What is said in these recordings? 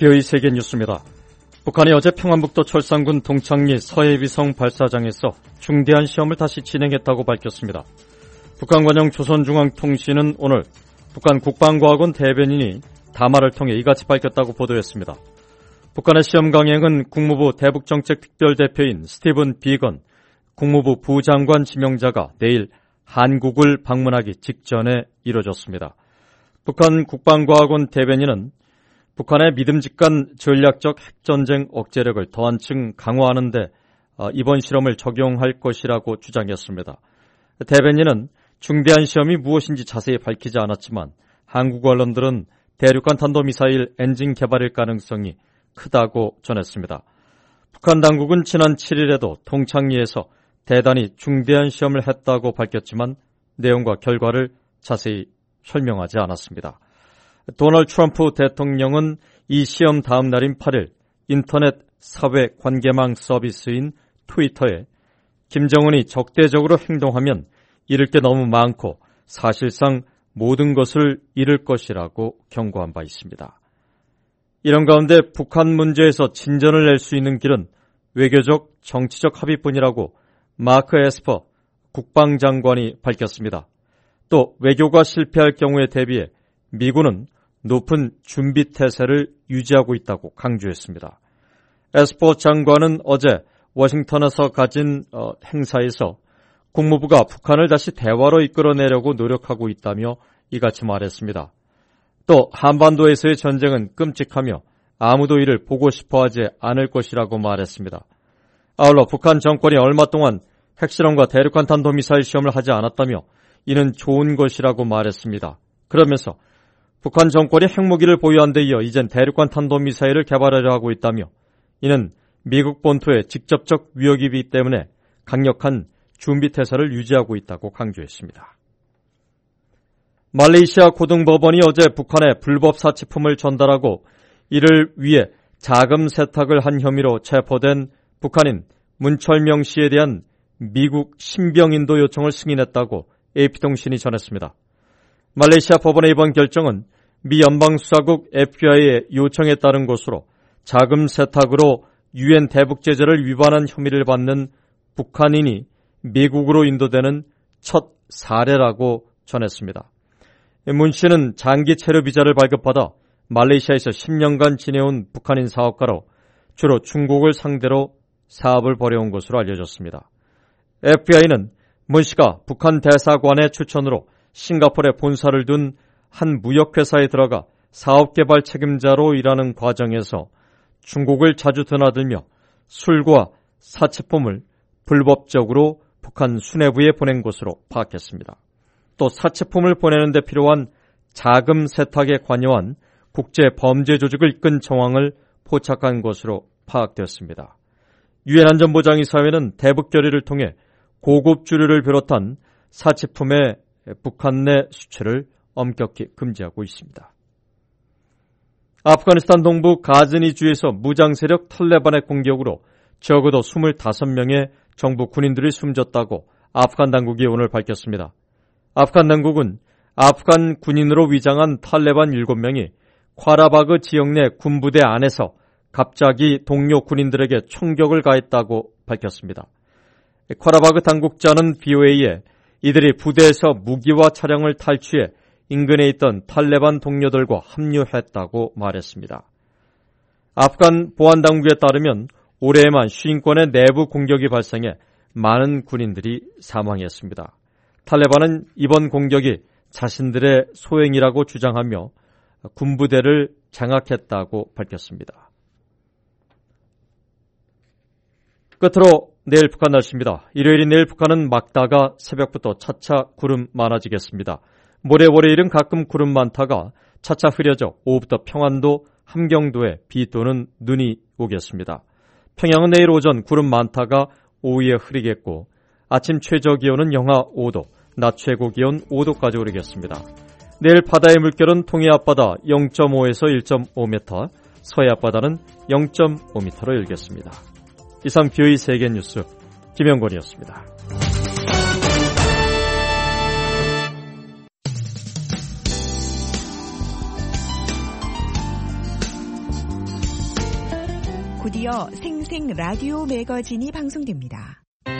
BOE 세계 뉴스입니다. 북한이 어제 평안북도 철산군 동창리 서해위성 발사장에서 중대한 시험을 다시 진행했다고 밝혔습니다. 북한관영 조선중앙통신은 오늘 북한 국방과학원 대변인이 담화를 통해 이같이 밝혔다고 보도했습니다. 북한의 시험 강행은 국무부 대북정책특별대표인 스티븐 비건 국무부 부장관 지명자가 내일 한국을 방문하기 직전에 이뤄졌습니다. 북한 국방과학원 대변인은 북한의 믿음직한 전략적 핵전쟁 억제력을 더 한층 강화하는 데 이번 실험을 적용할 것이라고 주장했습니다. 대변인은 중대한 시험이 무엇인지 자세히 밝히지 않았지만 한국 언론들은 대륙간 탄도미사일 엔진 개발일 가능성이 크다고 전했습니다. 북한 당국은 지난 7일에도 동창리에서 대단히 중대한 시험을 했다고 밝혔지만 내용과 결과를 자세히 설명하지 않았습니다. 도널드 트럼프 대통령은 이 시험 다음 날인 8일 인터넷 사회 관계망 서비스인 트위터에 김정은이 적대적으로 행동하면 잃을 게 너무 많고 사실상 모든 것을 잃을 것이라고 경고한 바 있습니다. 이런 가운데 북한 문제에서 진전을 낼 수 있는 길은 외교적, 정치적 합의뿐이라고 마크 에스퍼 국방장관이 밝혔습니다. 또 외교가 실패할 경우에 대비해 미군은 높은 준비태세를 유지하고 있다고 강조했습니다. 에스퍼 장관은 어제 워싱턴에서 가진 행사에서 국무부가 북한을 다시 대화로 이끌어내려고 노력하고 있다며 이같이 말했습니다. 또 한반도에서의 전쟁은 끔찍하며 아무도 이를 보고 싶어하지 않을 것이라고 말했습니다. 아울러 북한 정권이 얼마 동안 핵실험과 대륙간 탄도미사일 시험을 하지 않았다며 이는 좋은 것이라고 말했습니다. 그러면서 북한 정권이 핵무기를 보유한 데 이어 이젠 대륙간 탄도미사일을 개발하려 하고 있다며 이는 미국 본토의 직접적 위협이기 때문에 강력한 준비태세를 유지하고 있다고 강조했습니다. 말레이시아 고등법원이 어제 북한에 불법 사치품을 전달하고 이를 위해 자금 세탁을 한 혐의로 체포된 북한인 문철명 씨에 대한 미국 신병인도 요청을 승인했다고 AP통신이 전했습니다. 말레이시아 법원의 이번 결정은 미 연방수사국 FBI의 요청에 따른 것으로 자금 세탁으로 유엔 대북제재를 위반한 혐의를 받는 북한인이 미국으로 인도되는 첫 사례라고 전했습니다. 문 씨는 장기 체류 비자를 발급받아 말레이시아에서 10년간 지내온 북한인 사업가로 주로 중국을 상대로 사업을 벌여온 것으로 알려졌습니다. FBI는 문 씨가 북한 대사관의 추천으로 싱가포르에 본사를 둔 한 무역회사에 들어가 사업개발 책임자로 일하는 과정에서 중국을 자주 드나들며 술과 사치품을 불법적으로 북한 수뇌부에 보낸 것으로 파악했습니다. 또 사치품을 보내는 데 필요한 자금 세탁에 관여한 국제범죄조직을 이끈 정황을 포착한 것으로 파악되었습니다. 유엔 안전보장이사회는 대북 결의를 통해 고급 주류를 비롯한 사치품의 북한 내 수출을 엄격히 금지하고 있습니다. 아프가니스탄 동부 가즈니주에서 무장세력 탈레반의 공격으로 적어도 25명의 정부 군인들이 숨졌다고 아프간 당국이 오늘 밝혔습니다. 아프간 당국은 아프간 군인으로 위장한 탈레반 7명이 콰라바그 지역 내 군부대 안에서 갑자기 동료 군인들에게 총격을 가했다고 밝혔습니다. 콰라바그 당국자는 BOA에 이들이 부대에서 무기와 차량을 탈취해 인근에 있던 탈레반 동료들과 합류했다고 말했습니다. 아프간 보안당국에 따르면 올해에만 50건의 내부 공격이 발생해 많은 군인들이 사망했습니다. 탈레반은 이번 공격이 자신들의 소행이라고 주장하며 군부대를 장악했다고 밝혔습니다. 끝으로 내일 북한 날씨입니다. 일요일인 내일 북한은 맑다가 새벽부터 차차 구름 많아지겠습니다. 모레 월요일은 가끔 구름 많다가 차차 흐려져 오후부터 평안도, 함경도에 비 또는 눈이 오겠습니다. 평양은 내일 오전 구름 많다가 오후에 흐리겠고 아침 최저 기온은 영하 5도, 낮 최고 기온 5도까지 오르겠습니다. 내일 바다의 물결은 동해 앞바다 0.5에서 1.5m, 서해 앞바다는 0.5m로 일겠습니다. 이상 BOE 세계뉴스 김영권이었습니다. 곧이어 생생 라디오 매거진이 방송됩니다.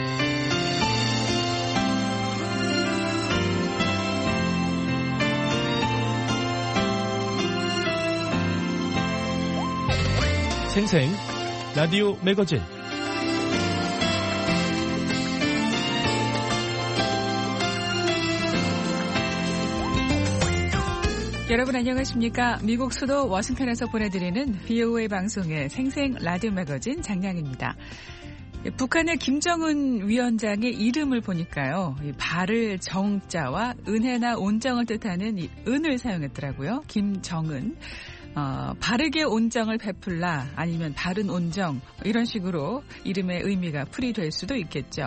생생 라디오 매거진. 여러분 안녕하십니까? 미국 수도 워싱턴에서 보내드리는 VOA 방송의 생생 라디오 매거진 장량입니다. 북한의 김정은 위원장의 이름을 보니까요. 발을 정자와 은혜나 온정을 뜻하는 이 은을 사용했더라고요. 김정은. 바르게 온정을 베풀라 아니면 바른 온정 이런 식으로 이름의 의미가 풀이될 수도 있겠죠.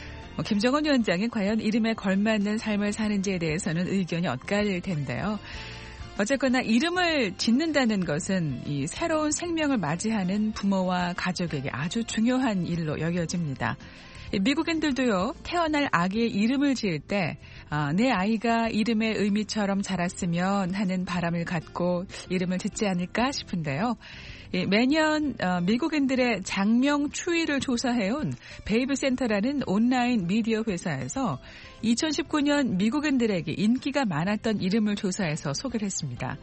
김정은 위원장이 과연 이름에 걸맞는 삶을 사는지에 대해서는 의견이 엇갈릴 텐데요. 어쨌거나 이름을 짓는다는 것은 이 새로운 생명을 맞이하는 부모와 가족에게 아주 중요한 일로 여겨집니다. 미국인들도요, 태어날 아기의 이름을 지을 때 내 아이가 이름의 의미처럼 자랐으면 하는 바람을 갖고 이름을 짓지 않을까 싶은데요. 매년 미국인들의 장명 추이를 조사해온 베이비센터라는 온라인 미디어 회사에서 2019년 미국인들에게 인기가 많았던 이름을 조사해서 소개를 했습니다.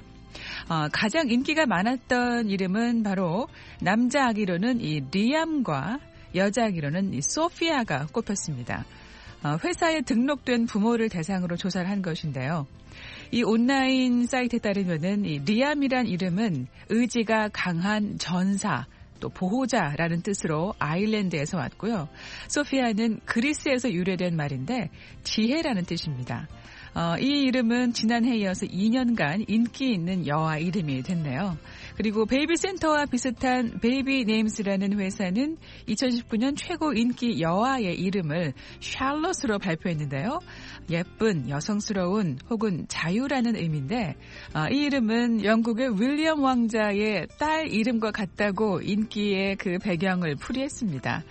가장 인기가 많았던 이름은 바로 남자 아기로는 이 리암과 여자 아기로는 이 소피아가 꼽혔습니다. 회사에 등록된 부모를 대상으로 조사를 한 것인데요. 이 온라인 사이트에 따르면은 이 리암이란 이름은 의지가 강한 전사, 또 보호자라는 뜻으로 아일랜드에서 왔고요. 소피아는 그리스에서 유래된 말인데 지혜라는 뜻입니다. 이 이름은 지난해에 이어서 2년간 인기 있는 여아 이름이 됐네요. 그리고 베이비센터와 비슷한 베이비네임스라는 회사는 2019년 최고 인기 여아의 이름을 샬롯으로 발표했는데요. 예쁜, 여성스러운 혹은 자유라는 의미인데 이 이름은 영국의 윌리엄 왕자의 딸 이름과 같다고 인기의 그 배경을 풀이했습니다.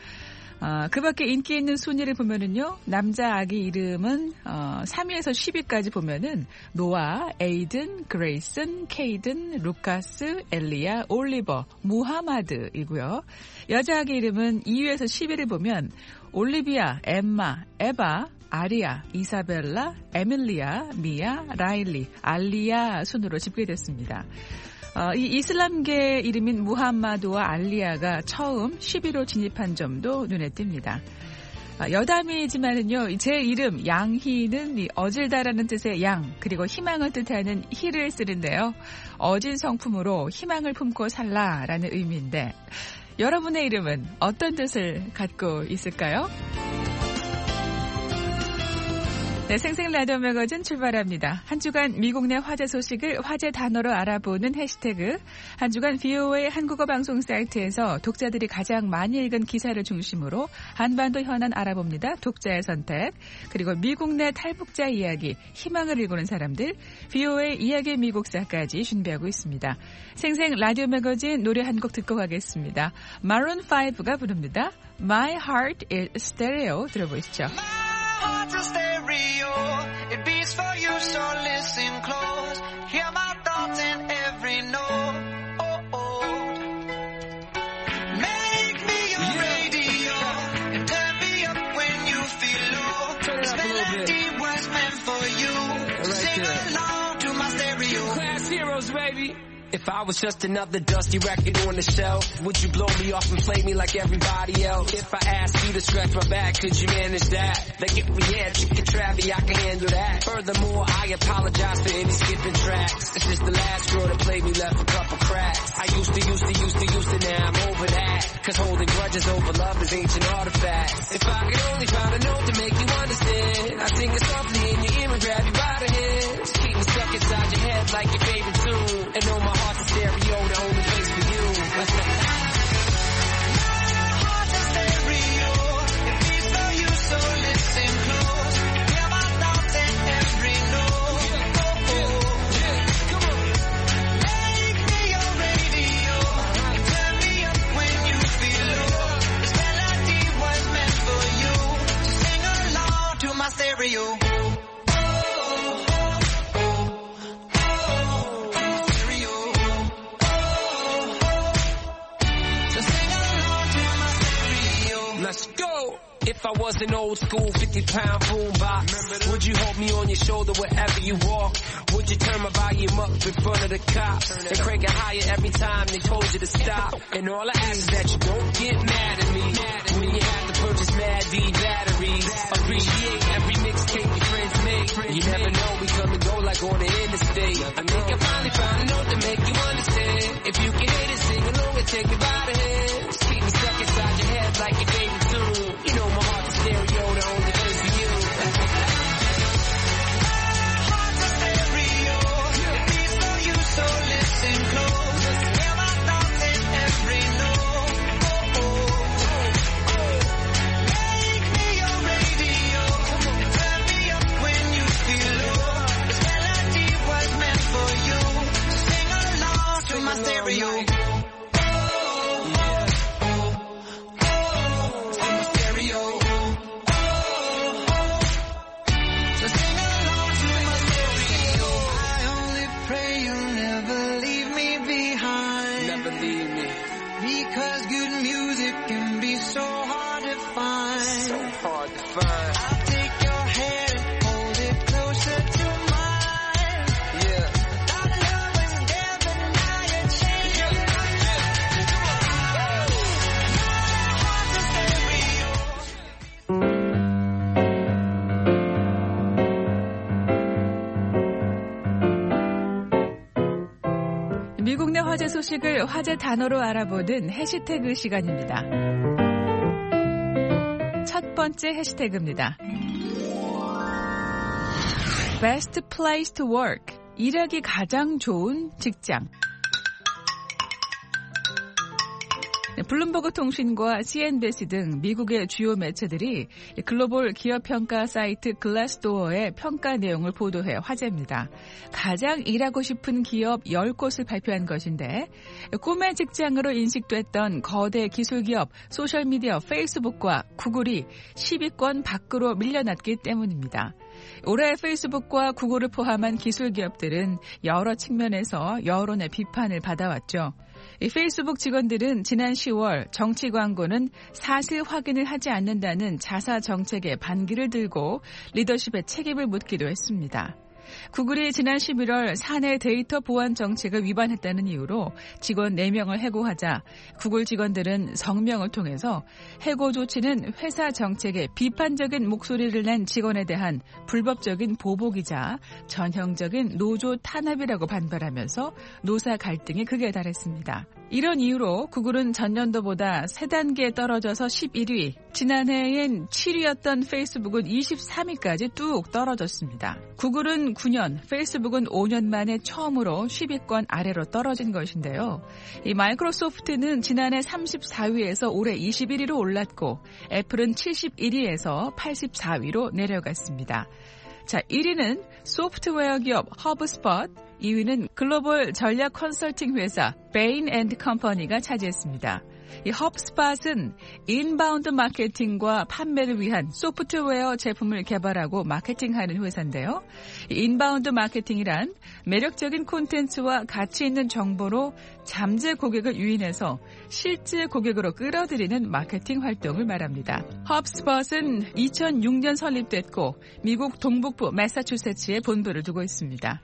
그 밖에 인기 있는 순위를 보면은요, 남자 아기 이름은 3위에서 10위까지 보면은 노아, 에이든, 그레이슨, 케이든, 루카스, 엘리야, 올리버, 무하마드이고요. 여자 아기 이름은 2위에서 10위를 보면 올리비아, 엠마, 에바, 아리아, 이사벨라, 에밀리아, 미아, 라일리, 알리아 순으로 집계됐습니다. 이 이슬람계 이름인 무함마드와 알리아가 처음 10위로 진입한 점도 눈에 띕니다. 여담이지만은요, 제 이름 양희는 어질다라는 뜻의 양, 그리고 희망을 뜻하는 희를 쓰는데요. 어진 성품으로 희망을 품고 살라라는 의미인데, 여러분의 이름은 어떤 뜻을 갖고 있을까요? 네, 생생 라디오 매거진 출발합니다. 한 주간 미국 내 화제 소식을 화제 단어로 알아보는 해시태그, 한 주간 VOA 한국어 방송 사이트에서 독자들이 가장 많이 읽은 기사를 중심으로 한반도 현안 알아봅니다. 독자의 선택, 그리고 미국 내 탈북자 이야기, 희망을 일구는 사람들, VOA 이야기 미국사까지 준비하고 있습니다. 생생 라디오 매거진 노래 한 곡 듣고 가겠습니다. 마룬 5가 부릅니다. My Heart is Stereo 들어보시죠. Heart's a stereo, it beats for you, so listen close. Hear my thoughts in every note. Oh, oh. Make me your radio and turn me up when you feel low. This melody was meant for you. So sing along to my stereo. Class heroes, baby. If I was just another dusty record on the shelf, would you blow me off and play me like everybody else? If I asked you to scratch my back, could you manage that? Like if we had chicken Travie, I can handle that. Furthermore, I apologize for any skipping tracks. This is the last girl that played me, left a couple cracks. I used to, now I'm over that. Cause holding grudges over love is ancient artifacts. If I could only find a note to make you understand, I'd sing it softly in your ear and grab you by the hands. Keep me stuck inside your head like your favorite tune. And know my heart's a stereo, the only place for you. My heart's a stereo, it beats for you, so listen close. Hear my thoughts in every note. Oh, oh. Come on. Make me your radio and turn me up when you feel low. This melody was meant for you, so sing along to my stereo. If I was an old school 50-pound boombox, would you hold me on your shoulder wherever you walk? Would you turn my volume up in front of the cops and crank it higher every time they told you to stop? And all I ask is that you don't get mad at me when you have to purchase Mad D batteries. Appreciate every mixtape your friends make. You never know, we come and go like on the interstate. I think I finally found a note to make you understand. If you can hit it, sing along and take it by the hand. Just keep me stuck inside your head like your favorite tune. You know my heart's a stereo, the only place for you. Heart's a stereo, it beats for you, so listen close. Hear my thoughts in every note. Make me your radio, and turn me up when you feel low. This melody was meant for you, so sing along to my stereo. Because good music can be so hard to find. I'll take your hand and hold it closer to mine. Yeah. Thought love was dead, but now you're changing my heart's a stereo. 미국 내 화제 소식을 화제 단어로 알아보는 해시태그 시간입니다. 첫 번째 해시태그입니다. Best place to work. 일하기 가장 좋은 직장. 블룸버그 통신과 CNBC 등 미국의 주요 매체들이 글로벌 기업 평가 사이트 글래스도어의 평가 내용을 보도해 화제입니다. 가장 일하고 싶은 기업 10곳을 발표한 것인데 꿈의 직장으로 인식됐던 거대 기술기업 소셜미디어 페이스북과 구글이 10위권 밖으로 밀려났기 때문입니다. 올해 페이스북과 구글을 포함한 기술기업들은 여러 측면에서 여론의 비판을 받아왔죠. 이 페이스북 직원들은 지난 10월 정치 광고는 사실 확인을 하지 않는다는 자사 정책에 반기를 들고 리더십의 책임을 묻기도 했습니다. 구글이 지난 11월 사내 데이터 보안 정책을 위반했다는 이유로 직원 4명을 해고하자 구글 직원들은 성명을 통해서 해고 조치는 회사 정책에 비판적인 목소리를 낸 직원에 대한 불법적인 보복이자 전형적인 노조 탄압이라고 반발하면서 노사 갈등이 극에 달했습니다. 이런 이유로 구글은 전년도보다 3단계 떨어져서 11위, 지난해엔 7위였던 페이스북은 23위까지 뚝 떨어졌습니다. 구글은 9년, 페이스북은 5년 만에 처음으로 10위권 아래로 떨어진 것인데요. 이 마이크로소프트는 지난해 34위에서 올해 21위로 올랐고 애플은 71위에서 84위로 내려갔습니다. 자, 1위는 소프트웨어 기업 허브스폿, 2위는 글로벌 전략 컨설팅 회사 베인 앤드 컴퍼니가 차지했습니다. 이 헙스팟은 인바운드 마케팅과 판매를 위한 소프트웨어 제품을 개발하고 마케팅하는 회사인데요. 이 인바운드 마케팅이란 매력적인 콘텐츠와 가치 있는 정보로 잠재 고객을 유인해서 실제 고객으로 끌어들이는 마케팅 활동을 말합니다. 헙스팟은 2006년 설립됐고 미국 동북부 매사추세츠에 본부를 두고 있습니다.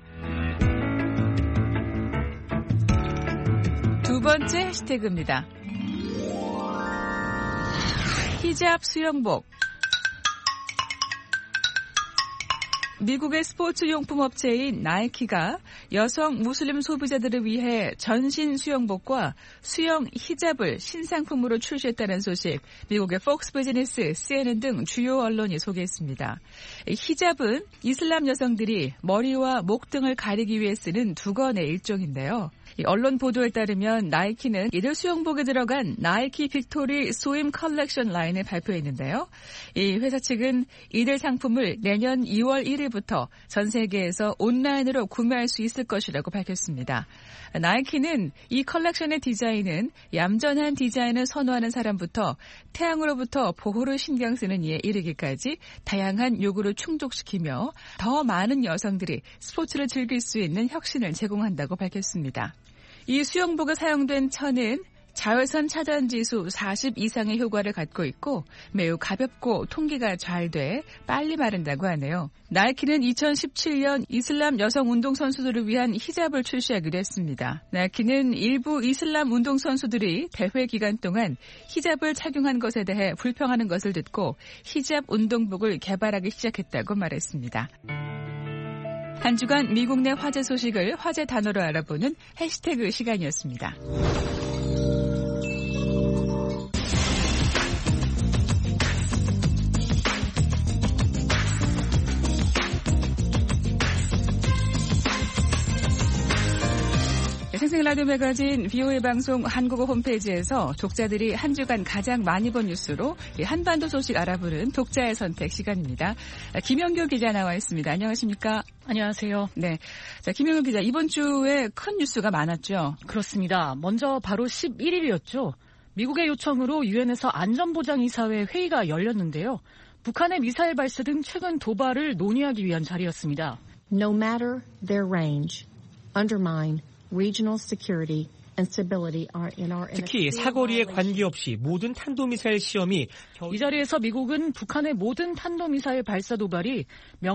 두 번째 해시태그입니다. 히잡 수영복. 미국의 스포츠 용품 업체인 나이키가 여성 무슬림 소비자들을 위해 전신 수영복과 수영 히잡을 신상품으로 출시했다는 소식 미국의 폭스 비즈니스, CNN 등 주요 언론이 소개했습니다. 히잡은 이슬람 여성들이 머리와 목 등을 가리기 위해 쓰는 두건의 일종인데요. 이 언론 보도에 따르면 나이키는 이들 수영복에 들어간 나이키 빅토리 스임 컬렉션 라인을 발표했는데요. 이 회사 측은 이들 상품을 내년 2월 1일부터 전 세계에서 온라인으로 구매할 수 있을 것이라고 밝혔습니다. 나이키는 이 컬렉션의 디자인은 얌전한 디자인을 선호하는 사람부터 태양으로부터 보호를 신경 쓰는 이에 이르기까지 다양한 요구를 충족시키며 더 많은 여성들이 스포츠를 즐길 수 있는 혁신을 제공한다고 밝혔습니다. 이 수영복에 사용된 천은 자외선 차단 지수 40 이상의 효과를 갖고 있고 매우 가볍고 통기가 잘 돼 빨리 마른다고 하네요. 나이키는 2017년 이슬람 여성 운동선수들을 위한 히잡을 출시하기로 했습니다. 나이키는 일부 이슬람 운동선수들이 대회 기간 동안 히잡을 착용한 것에 대해 불평하는 것을 듣고 히잡 운동복을 개발하기 시작했다고 말했습니다. 한 주간 미국 내 화제 소식을 화제 단어로 알아보는 해시태그 시간이었습니다. 생생 라디오 매거진 VOA 방송 한국어 홈페이지에서 독자들이 한 주간 가장 많이 본 뉴스로 한반도 소식 알아보는 독자의 선택 시간입니다. 김영규 기자 나와 있습니다. 안녕하십니까? 안녕하세요. 네, 자 김영규 기자, 이번 주에 큰 뉴스가 많았죠? 그렇습니다. 먼저 바로 11일이었죠. 미국의 요청으로 유엔에서 안전보장이사회 회의가 열렸는데요. 북한의 미사일 발사 등 최근 도발을 논의하기 위한 자리였습니다. No matter their range, undermine regional security and stability are in our 특히 사거리에 관계없이 모든 탄도미사일 시험이 이 자리에서 미국은 북한의 모든 탄도미사일 발사 도발이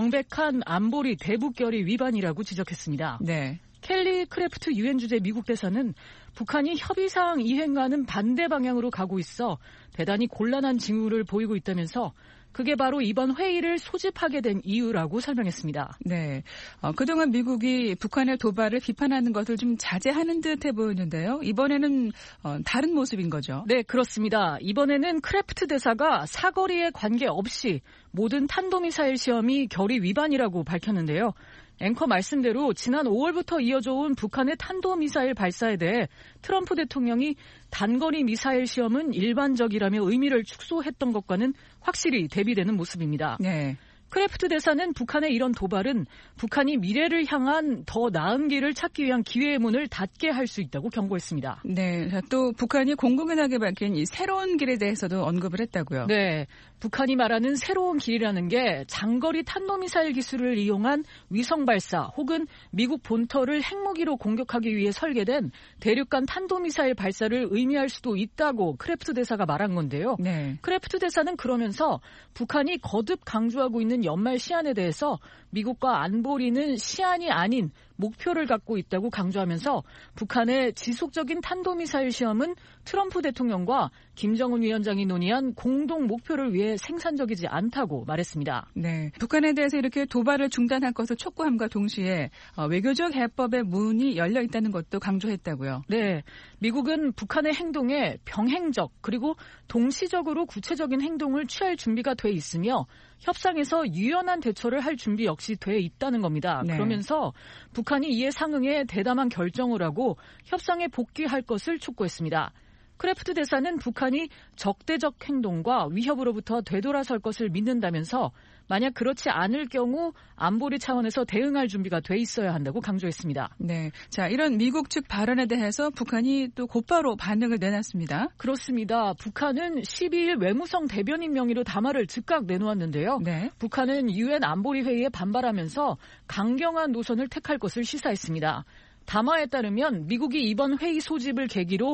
명백한 안보리 대북결의 위반이라고 지적했습니다. 네. 켈리 크래프트 유엔 주재 미국 대사는 북한이 협의사항 이행과는 반대 방향으로 가고 있어 대단히 곤란한 징후를 보이고 있다면서 그게 바로 이번 회의를 소집하게 된 이유라고 설명했습니다. 네, 그동안 미국이 북한의 도발을 비판하는 것을 좀 자제하는 듯해 보이는데요. 이번에는 다른 모습인 거죠. 네, 그렇습니다. 이번에는 크래프트 대사가 사거리에 관계없이 모든 탄도미사일 시험이 결의 위반이라고 밝혔는데요. 앵커 말씀대로 지난 5월부터 이어져 온 북한의 탄도미사일 발사에 대해 트럼프 대통령이 단거리 미사일 시험은 일반적이라며 의미를 축소했던 것과는 확실히 대비되는 모습입니다. 네. 크래프트 대사는 북한의 이런 도발은 북한이 미래를 향한 더 나은 길을 찾기 위한 기회의 문을 닫게 할 수 있다고 경고했습니다. 네, 또 북한이 공공연하게 밝힌 이 새로운 길에 대해서도 언급을 했다고요. 네, 북한이 말하는 새로운 길이라는 게 장거리 탄도미사일 기술을 이용한 위성 발사 혹은 미국 본토를 핵무기로 공격하기 위해 설계된 대륙간 탄도미사일 발사를 의미할 수도 있다고 크래프트 대사가 말한 건데요. 네. 크래프트 대사는 그러면서 북한이 거듭 강조하고 있는 연말 시한에 대해서 미국과 안보리는 시한이 아닌 목표를 갖고 있다고 강조하면서 북한의 지속적인 탄도미사일 시험은 트럼프 대통령과 김정은 위원장이 논의한 공동 목표를 위해 생산적이지 않다고 말했습니다. 네, 북한에 대해서 이렇게 도발을 중단할 것을 촉구함과 동시에 외교적 해법의 문이 열려 있다는 것도 강조했다고요. 네, 미국은 북한의 행동에 병행적 그리고 동시적으로 구체적인 행동을 취할 준비가 돼 있으며 협상에서 유연한 대처를 할 준비 역시 돼 있다는 겁니다. 네. 그러면서 북한이 이에 상응해 대담한 결정을 하고 협상에 복귀할 것을 촉구했습니다. 크래프트 대사는 북한이 적대적 행동과 위협으로부터 되돌아설 것을 믿는다면서 만약 그렇지 않을 경우 안보리 차원에서 대응할 준비가 돼 있어야 한다고 강조했습니다. 네, 자 이런 미국 측 발언에 대해서 북한이 또 곧바로 반응을 내놨습니다. 그렇습니다. 북한은 12일 외무성 대변인 명의로 담화를 즉각 내놓았는데요. 네. 북한은 유엔 안보리 회의에 반발하면서 강경한 노선을 택할 것을 시사했습니다. 담화에 따르면 미국이 이번 회의 소집을 계기로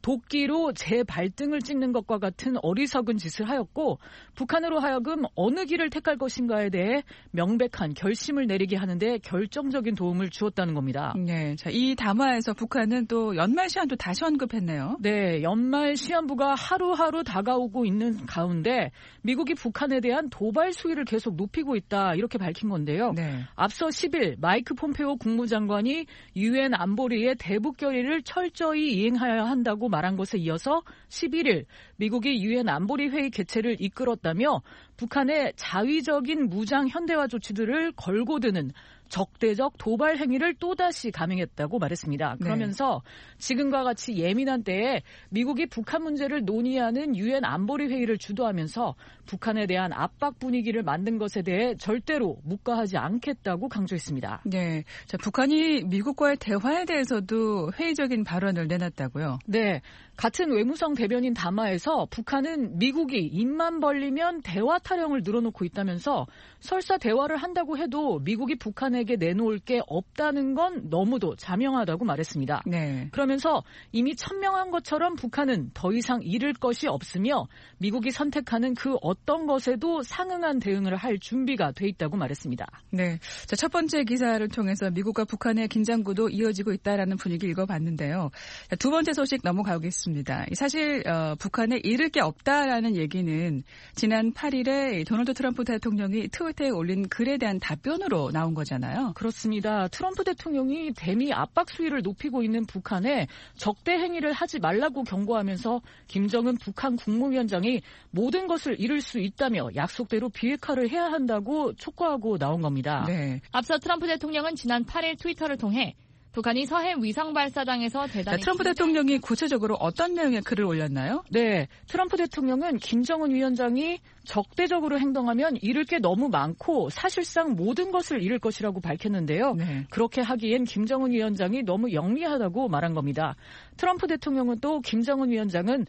도끼로 제 발등을 찍는 것과 같은 어리석은 짓을 하였고 북한으로 하여금 어느 길을 택할 것인가에 대해 명백한 결심을 내리게 하는데 결정적인 도움을 주었다는 겁니다. 네, 자, 이 담화에서 북한은 또 연말 시한도 다시 언급했네요. 네, 연말 시한부가 하루하루 다가오고 있는 가운데 미국이 북한에 대한 도발 수위를 계속 높이고 있다 이렇게 밝힌 건데요. 네. 앞서 10일 마이크 폼페오 국무장관이 유엔 안보리의 대북 결의를 철저히 이행하여야 한다고 말한 것에 이어서 11일 미국이 유엔 안보리 회의 개최를 이끌었다며 북한의 자위적인 무장 현대화 조치들을 걸고 드는 적대적 도발 행위를 또다시 감행했다고 말했습니다. 그러면서 지금과 같이 예민한 때에 미국이 북한 문제를 논의하는 유엔 안보리 회의를 주도하면서 북한에 대한 압박 분위기를 만든 것에 대해 절대로 묵과하지 않겠다고 강조했습니다. 네, 자, 북한이 미국과의 대화에 대해서도 회의적인 발언을 내놨다고요? 네, 같은 외무성 대변인 담화에서 북한은 미국이 입만 벌리면 대화 타령을 늘어놓고 있다면서 설사 대화를 한다고 해도 미국이 북한에게 북한에게 내놓을 게 없다는 건 너무도 자명하다고 말했습니다. 네. 그러면서 이미 천명한 것처럼 북한은 더 이상 잃을 것이 없으며 미국이 선택하는 그 어떤 것에도 상응한 대응을 할 준비가 돼 있다고 말했습니다. 네. 자, 첫 번째 기사를 통해서 미국과 북한의 긴장구도 이어지고 있다라는 분위기 읽어봤는데요. 자, 두 번째 소식 넘어가겠습니다. 사실 북한에 잃을 게 없다라는 얘기는 지난 8일에 도널드 트럼프 대통령이 트위터에 올린 글에 대한 답변으로 나온 거잖아요. 그렇습니다. 트럼프 대통령이 대미 압박 수위를 높이고 있는 북한에 적대 행위를 하지 말라고 경고하면서 김정은 북한 국무위원장이 모든 것을 잃을 수 있다며 약속대로 비핵화를 해야 한다고 촉구하고 나온 겁니다. 네. 앞서 트럼프 대통령은 지난 8일 트위터를 통해 북한이 서해 위성 발사장에서 대단히 트럼프 대통령이 구체적으로 어떤 내용의 글을 올렸나요? 네, 트럼프 대통령은 김정은 위원장이 적대적으로 행동하면 잃을 게 너무 많고 사실상 모든 것을 잃을 것이라고 밝혔는데요. 네. 그렇게 하기엔 김정은 위원장이 너무 영리하다고 말한 겁니다. 트럼프 대통령은 또 김정은 위원장은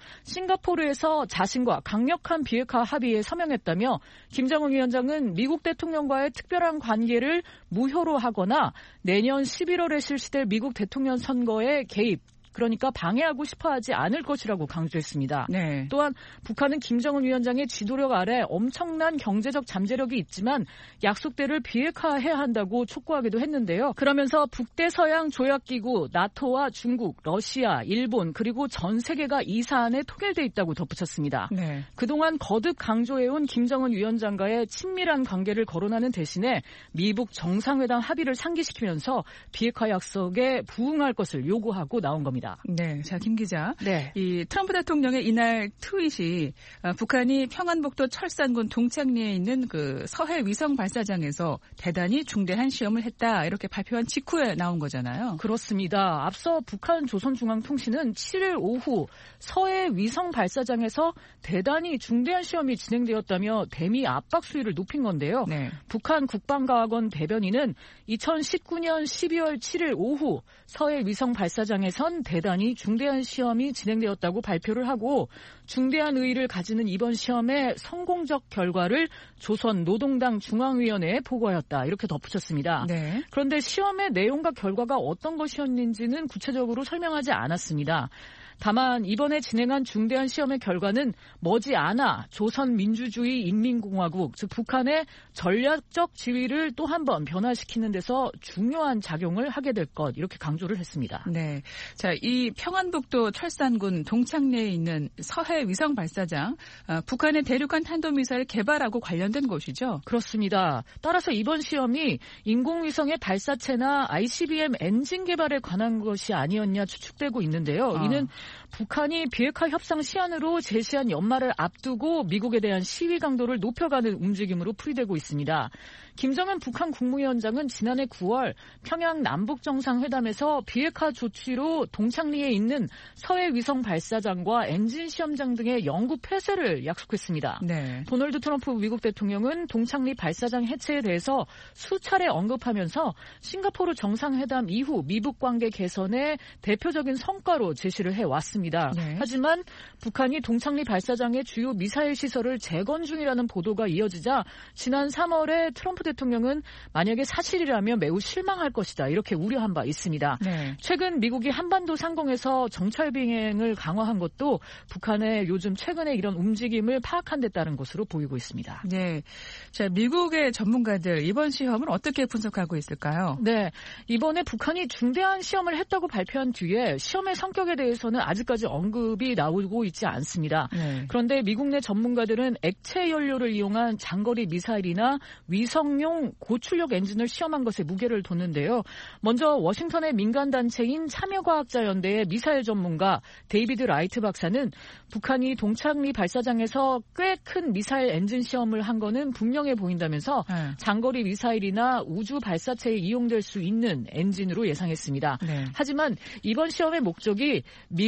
싱가포르에서 자신과 강력한 비핵화 합의에 서명했다며 김정은 위원장은 미국 대통령과의 특별한 관계를 무효로 하거나 내년 11월에 실시될 미국 대통령 선거에 개입, 그러니까 방해하고 싶어하지 않을 것이라고 강조했습니다. 네. 또한 북한은 김정은 위원장의 지도력 아래 엄청난 경제적 잠재력이 있지만 약속대로 비핵화해야 한다고 촉구하기도 했는데요. 그러면서 북대서양 조약기구, 나토와 중국, 러시아, 일본 그리고 전 세계가 이 사안에 통일돼 있다고 덧붙였습니다. 네. 그동안 거듭 강조해온 김정은 위원장과의 친밀한 관계를 거론하는 대신에 미북 정상회담 합의를 상기시키면서 비핵화 약속에 부응할 것을 요구하고 나온 겁니다. 네, 자, 김 기자. 네. 이 트럼프 대통령의 이날 트윗이 북한이 평안북도 철산군 동창리에 있는 그 서해 위성 발사장에서 대단히 중대한 시험을 했다 이렇게 발표한 직후에 나온 거잖아요. 그렇습니다. 앞서 북한 조선중앙통신은 7일 오후 서해 위성 발사장에서 대단히 중대한 시험이 진행되었다며 대미 압박 수위를 높인 건데요. 네. 북한 국방과학원 대변인은 2019년 12월 7일 오후 서해 위성 발사장에선 대단히 중대한 시험이 진행되었다고 발표를 하고 중대한 의의를 가지는 이번 시험의 성공적 결과를 조선노동당 중앙위원회에 보고하였다. 이렇게 덧붙였습니다. 네. 그런데 시험의 내용과 결과가 어떤 것이었는지는 구체적으로 설명하지 않았습니다. 다만 이번에 진행한 중대한 시험의 결과는 머지않아 조선민주주의인민공화국, 즉 북한의 전략적 지위를 또 한 번 변화시키는 데서 중요한 작용을 하게 될 것, 이렇게 강조를 했습니다. 네, 자, 이 평안북도 철산군 동창리에 있는 서해 위성 발사장, 북한의 대륙간 탄도미사일 개발하고 관련된 곳이죠? 그렇습니다. 따라서 이번 시험이 인공위성의 발사체나 ICBM 엔진 개발에 관한 것이 아니었냐 추측되고 있는데요. 이는 북한이 비핵화 협상 시한으로 제시한 연말을 앞두고 미국에 대한 시위 강도를 높여가는 움직임으로 풀이되고 있습니다. 김정은 북한 국무위원장은 지난해 9월 평양 남북정상회담에서 비핵화 조치로 동창리에 있는 서해 위성 발사장과 엔진 시험장 등의 영구 폐쇄를 약속했습니다. 네. 도널드 트럼프 미국 대통령은 동창리 발사장 해체에 대해서 수차례 언급하면서 싱가포르 정상회담 이후 미북 관계 개선의 대표적인 성과로 제시를 해왔습니다. 네. 하지만 북한이 동창리 발사장의 주요 미사일 시설을 재건 중이라는 보도가 이어지자 지난 3월에 트럼프 대통령은 만약에 사실이라면 매우 실망할 것이다, 이렇게 우려한 바 있습니다. 네. 최근 미국이 한반도 상공에서 정찰 비행을 강화한 것도 북한의 요즘 최근에 이런 움직임을 파악한 데 따른 것으로 보이고 있습니다. 네, 자, 미국의 전문가들 이번 시험을 어떻게 분석하고 있을까요? 네, 이번에 북한이 중대한 시험을 했다고 발표한 뒤에 시험의 성격에 대해서는 아직까지 언급이 나오고 있지 않습니다. 네. 그런데 미국 내 전문가들은 액체 연료를 이용한 장거리 미사일이나 위성용 고출력 엔진을 시험한 것에 무게를 뒀는데요. 먼저 워싱턴의 민간단체인 참여과학자연대의 미사일 전문가 데이비드 라이트 박사는 북한이 동창리 발사장에서 꽤 큰 미사일 엔진 시험을 한 거는 분명해 보인다면서 장거리 미사일이나 우주 발사체에 이용될 수 있는 엔진으로 예상했습니다. 네. 하지만 이번 시험의 목적이 미국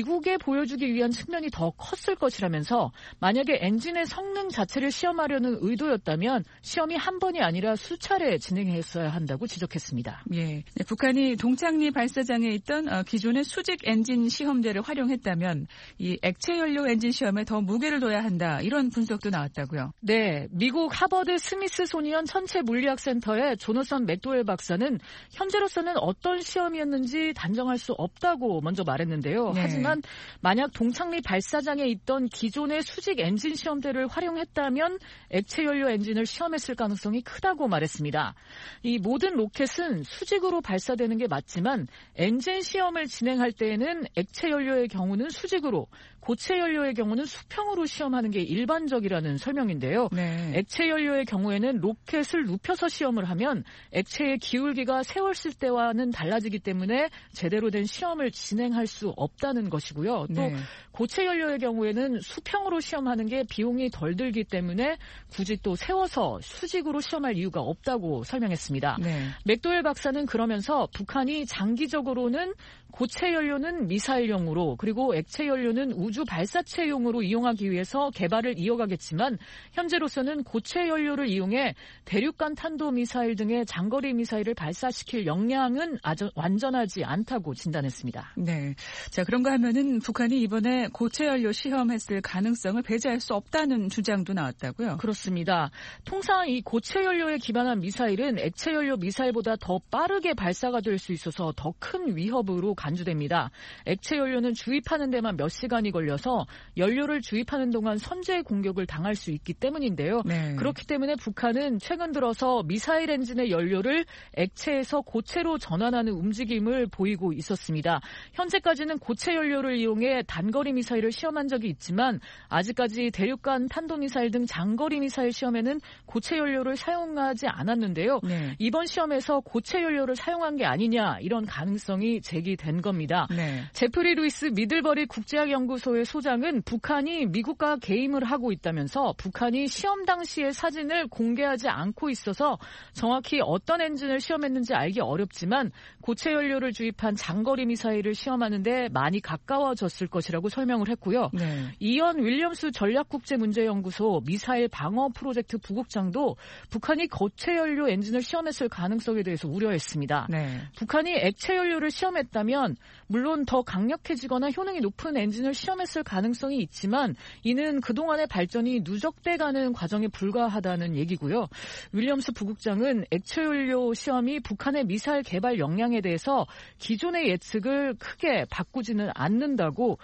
미국에 보여주기 위한 측면이 더 컸을 것이라면서 만약에 엔진의 성능 자체를 시험하려는 의도였다면 시험이 한 번이 아니라 수차례 진행했어야 한다고 지적했습니다. 예, 북한이 동창리 발사장에 있던 기존의 수직 엔진 시험대를 활용했다면 이 액체 연료 엔진 시험에 더 무게를 둬야 한다. 이런 분석도 나왔다고요. 네, 미국 하버드 스미스소니언 천체 물리학 센터의 조너선 맥도웰 박사는 현재로서는 어떤 시험이었는지 단정할 수 없다고 먼저 말했는데요. 네. 하지만 만약 동창리 발사장에 있던 기존의 수직 엔진 시험대를 활용했다면 액체 연료 엔진을 시험했을 가능성이 크다고 말했습니다. 이 모든 로켓은 수직으로 발사되는 게 맞지만 엔진 시험을 진행할 때에는 액체 연료의 경우는 수직으로, 고체 연료의 경우는 수평으로 시험하는 게 일반적이라는 설명인데요. 네. 액체 연료의 경우에는 로켓을 눕혀서 시험을 하면 액체의 기울기가 세웠을 때와는 달라지기 때문에 제대로 된 시험을 진행할 수 없다는 것이고요. 또 네. 고체 연료의 경우에는 수평으로 시험하는 게 비용이 덜 들기 때문에 굳이 또 세워서 수직으로 시험할 이유가 없다고 설명했습니다. 네. 맥도웰 박사는 그러면서 북한이 장기적으로는 고체 연료는 미사일용으로 그리고 액체 연료는 우주 발사체용으로 이용하기 위해서 개발을 이어가겠지만 현재로서는 고체 연료를 이용해 대륙간 탄도미사일 등의 장거리 미사일을 발사시킬 역량은 아주 완전하지 않다고 진단했습니다. 네. 자, 그런가 하면은 북한이 이번에 고체 연료 시험했을 가능성을 배제할 수 없다는 주장도 나왔다고요. 그렇습니다. 통상 이 고체 연료에 기반한 미사일은 액체 연료 미사일보다 더 빠르게 발사가 될 수 있어서 더 큰 위협으로 간주됩니다. 액체 연료는 주입하는 데만 몇 시간이 걸려서 연료를 주입하는 동안 선제 공격을 당할 수 있기 때문인데요. 네. 그렇기 때문에 북한은 최근 들어서 미사일 엔진의 연료를 액체에서 고체로 전환하는 움직임을 보이고 있었습니다. 현재까지는 고체 연료를 이용해 단거리 미사일을 시험한 적이 있지만 아직까지 대륙간 탄도미사일 등 장거리 미사일 시험에는 고체 연료를 사용하지 않았는데요. 네. 이번 시험에서 고체 연료를 사용한 게 아니냐 이런 가능성이 제기된 겁니다. 네. 제프리 루이스 미들버리 국제학연구소의 소장은 북한이 미국과 게임을 하고 있다면서 북한이 시험 당시의 사진을 공개하지 않고 있어서 정확히 어떤 엔진을 시험했는지 알기 어렵지만 고체 연료를 주입한 장거리 미사일을 시험하는데 많이 가까워졌을 것이라고 설명을 했고요. 네. 이언 윌리엄스 전략국제문제연구소 미사일 방어 프로젝트 부국장도 북한이 고체 연료 엔진을 시험했을 가능성에 대해서 우려했습니다. 네. 북한이 액체 연료를 시험했다면 물론 더 강력해지거나 효능이 높은 엔진을 시험했을 가능성이 있지만 이는 그동안의 발전이 누적돼가는 과정에 불과하다는 얘기고요. 윌리엄스 부국장은 액체 연료 시험이 북한의 미사일 개발 역량에 대해서 기존의 예측을 크게 바꾸지는 않는다고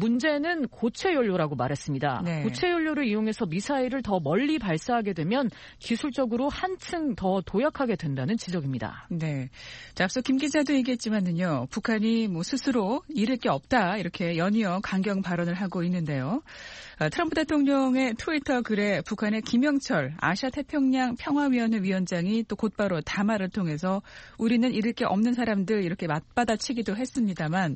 문제는 고체 연료라고 말했습니다. 네. 고체 연료를 이용해서 미사일을 더 멀리 발사하게 되면 기술적으로 한층 더 도약하게 된다는 지적입니다. 네. 자, 앞서 김 기자도 얘기했지만은요, 북한이 스스로 잃을 게 없다 이렇게 연이어 강경 발언을 하고 있는데요. 트럼프 대통령의 트위터 글에 북한의 김영철 아시아태평양 평화위원회 위원장이 또 곧바로 담화를 통해서 우리는 잃을 게 없는 사람들 이렇게 맞받아치기도 했습니다만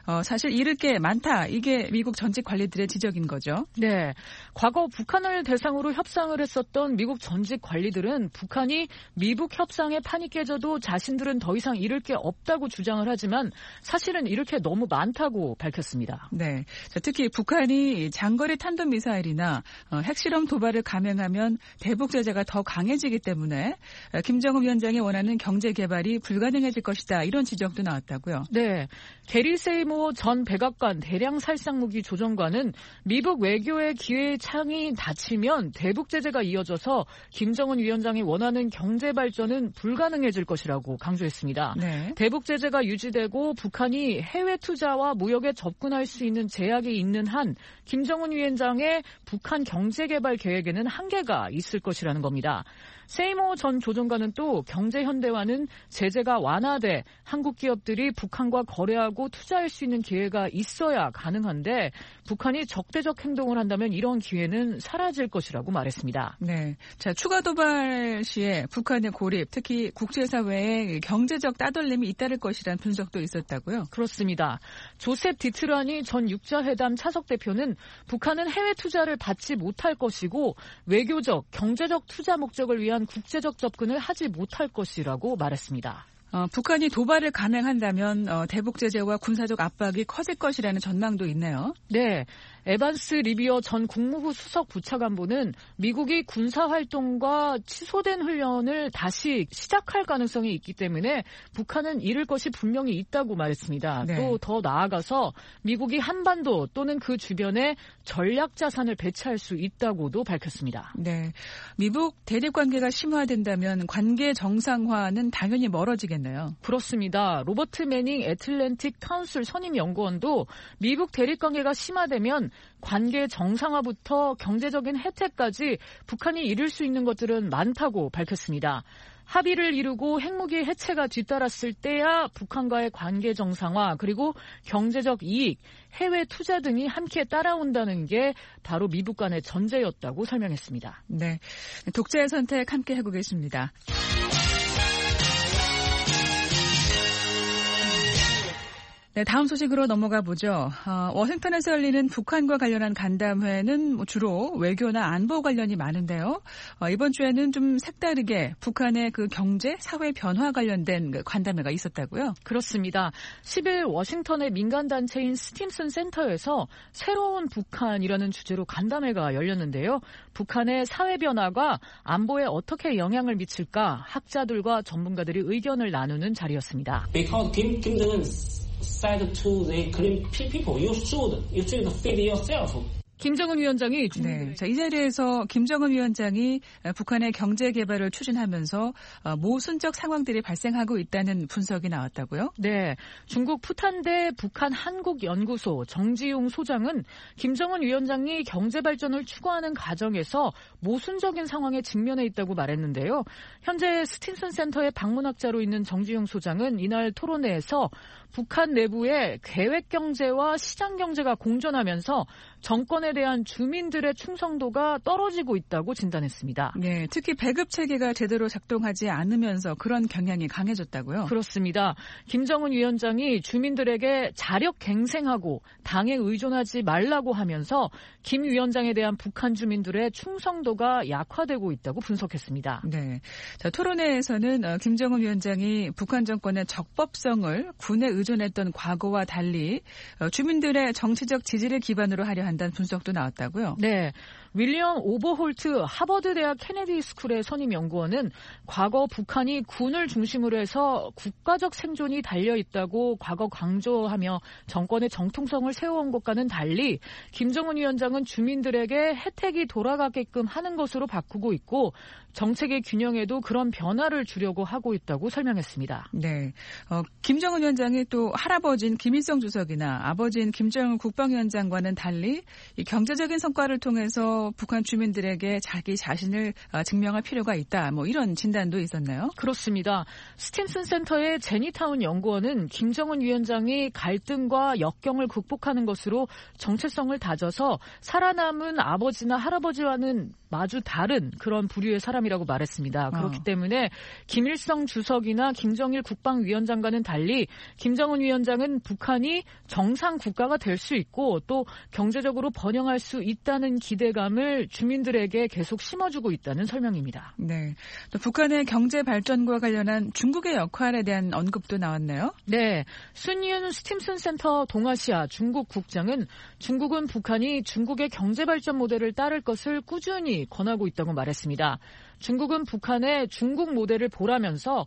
사실 잃을 게 많다. 이게 미국 전직 관리들의 지적인 거죠. 네. 과거 북한을 대상으로 협상을 했었던 미국 전직 관리들은 북한이 미북 협상의 판이 깨져도 자신들은 더 이상 잃을 게 없다고 주장을 하지만 사실은 잃을 게 너무 많다고 밝혔습니다. 네. 자, 특히 북한이 장거리 탄도미사일이나 핵실험 도발을 감행하면 대북 제재가 더 강해지기 때문에 김정은 위원장이 원하는 경제 개발이 불가능해질 것이다. 이런 지적도 나왔다고요. 네. 게리 세이모 전 백악관 대량 살상무기 조정관은 미북 외교의 기회의 창이 닫히면 대북 제재가 이어져서 김정은 위원장이 원하는 경제 발전은 불가능해질 것이라고 강조했습니다. 네. 대북 제재가 유지되고 북한이 해외 투자와 무역에 접근할 수 있는 제약이 있는 한 김정은 위원장의 북한 경제 개발 계획에는 한계가 있을 것이라는 겁니다. 세이모 전 조정관은 또 경제 현대화는 제재가 완화돼 한국 기업들이 북한과 거래하고 투자할 수 있는 기회가 있어야 가능한데 북한이 적대적 행동을 한다면 이런 기회는 사라질 것이라고 말했습니다. 네. 자, 추가 도발 시에 북한의 고립, 특히 국제사회의 경제적 따돌림이 잇따를 것이라는 분석도 있었다고요? 그렇습니다. 조셉 디트라니 전 육자회담 차석 대표는 북한은 해외 투자를 받지 못할 것이고 외교적, 경제적 투자 목적을 위한 국제적 접근을 하지 못할 것이라고 말했습니다. 북한이 도발을 감행한다면 대북 제재와 군사적 압박이 커질 것이라는 전망도 있네요. 네. 에반스 리비어 전 국무부 수석 부차관보는 미국이 군사활동과 취소된 훈련을 다시 시작할 가능성이 있기 때문에 북한은 잃을 것이 분명히 있다고 말했습니다. 네. 또 더 나아가서 미국이 한반도 또는 그 주변에 전략 자산을 배치할 수 있다고도 밝혔습니다. 네. 미북 대립 관계가 심화된다면 관계 정상화는 당연히 멀어지겠네요. 그렇습니다. 로버트 매닝 애틀랜틱 카운슬 선임 연구원도 미북 대립 관계가 심화되면 관계 정상화부터 경제적인 혜택까지 북한이 이룰 수 있는 것들은 많다고 밝혔습니다. 합의를 이루고 핵무기 해체가 뒤따랐을 때야 북한과의 관계 정상화 그리고 경제적 이익, 해외 투자 등이 함께 따라온다는 게 바로 미북 간의 전제였다고 설명했습니다. 네, 독자의 선택 함께 하고 계십니다. 네, 다음 소식으로 넘어가 보죠. 워싱턴에서 열리는 북한과 관련한 간담회는 주로 외교나 안보 관련이 많은데요. 이번 주에는 좀 색다르게 북한의 그 경제, 사회 변화 관련된 그 간담회가 있었다고요? 그렇습니다. 10일 워싱턴의 민간단체인 스팀슨 센터에서 새로운 북한이라는 주제로 간담회가 열렸는데요. 북한의 사회 변화가 안보에 어떻게 영향을 미칠까 학자들과 전문가들이 의견을 나누는 자리였습니다. Because Kim Jong-un said to the Korean people, you should feed yourself. 김정은 위원장이 네, 자, 이 자리에서 김정은 위원장이 북한의 경제 개발을 추진하면서 모순적 상황들이 발생하고 있다는 분석이 나왔다고요? 네, 중국 푸탄대 북한 한국연구소 정지용 소장은 김정은 위원장이 경제 발전을 추구하는 과정에서 모순적인 상황에 직면해 있다고 말했는데요. 현재 스팀슨 센터의 방문학자로 있는 정지용 소장은 이날 토론회에서 북한 내부에 계획 경제와 시장 경제가 공존하면서 정권에 대한 주민들의 충성도가 떨어지고 있다고 진단했습니다. 네, 특히 배급 체계가 제대로 작동하지 않으면서 그런 경향이 강해졌다고요? 그렇습니다. 김정은 위원장이 주민들에게 자력 갱생하고 당에 의존하지 말라고 하면서 김 위원장에 대한 북한 주민들의 충성도가 약화되고 있다고 분석했습니다. 네, 자, 토론회에서는 김정은 위원장이 북한 정권의 적법성을 군에 의존했던 과거와 달리 주민들의 정치적 지지를 기반으로 하려 한다는 분석도 나왔다고요? 네. 윌리엄 오버홀트 하버드대학 케네디 스쿨의 선임 연구원은 과거 북한이 군을 중심으로 해서 국가적 생존이 달려있다고 과거 강조하며 정권의 정통성을 세워온 것과는 달리 김정은 위원장은 주민들에게 혜택이 돌아가게끔 하는 것으로 바꾸고 있고 정책의 균형에도 그런 변화를 주려고 하고 있다고 설명했습니다. 네, 김정은 위원장이 또 할아버지인 김일성 주석이나 아버지인 김정은 국방위원장과는 달리 이 경제적인 성과를 통해서 북한 주민들에게 자기 자신을 증명할 필요가 있다. 뭐 이런 진단도 있었나요? 그렇습니다. 스팀슨 센터의 제니타운 연구원은 김정은 위원장이 갈등과 역경을 극복하는 것으로 정체성을 다져서 살아남은 아버지나 할아버지와는 마주 다른 그런 부류의 사람이라고 말했습니다. 그렇기 때문에 김일성 주석이나 김정일 국방위원장과는 달리 김정은 위원장은 북한이 정상 국가가 될 수 있고 또 경제적으로 번영할 수 있다는 기대감을 주민들에게 계속 심어주고 있다는 설명입니다. 네, 또 북한의 경제 발전과 관련한 중국의 역할에 대한 언급도 나왔네요. 네, 순윤 스팀슨 센터 동아시아 중국 국장은 중국은 북한이 중국의 경제 발전 모델을 따를 것을 꾸준히 권하고 있다고 말했습니다. 중국은 북한의 중국 모델을 보라면서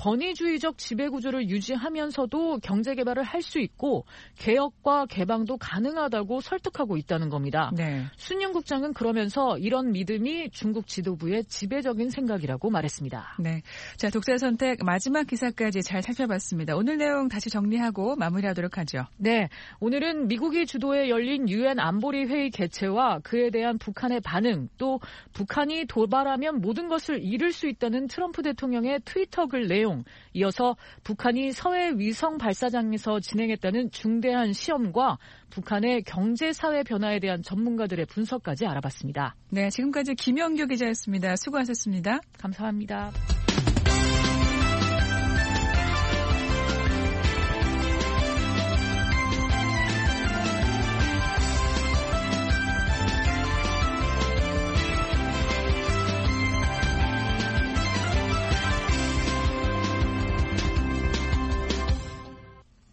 권위주의적 지배구조를 유지하면서도 경제개발을 할 수 있고 개혁과 개방도 가능하다고 설득하고 있다는 겁니다. 네. 순윤 국장은 그러면서 이런 믿음이 중국 지도부의 지배적인 생각이라고 말했습니다. 네, 자, 독자 선택 마지막 기사까지 잘 살펴봤습니다. 오늘 내용 다시 정리하고 마무리하도록 하죠. 네, 오늘은 미국이 주도에 열린 유엔 안보리 회의 개최와 그에 대한 북한의 반응 또 북한이 도발하면 모든 것을 잃을 수 있다는 트럼프 대통령의 트위터 글 내용, 이어서 북한이 서해 위성 발사장에서 진행했다는 중대한 시험과 북한의 경제 사회 변화에 대한 전문가들의 분석까지 알아봤습니다. 네, 지금까지 김영규 기자였습니다. 수고하셨습니다. 감사합니다.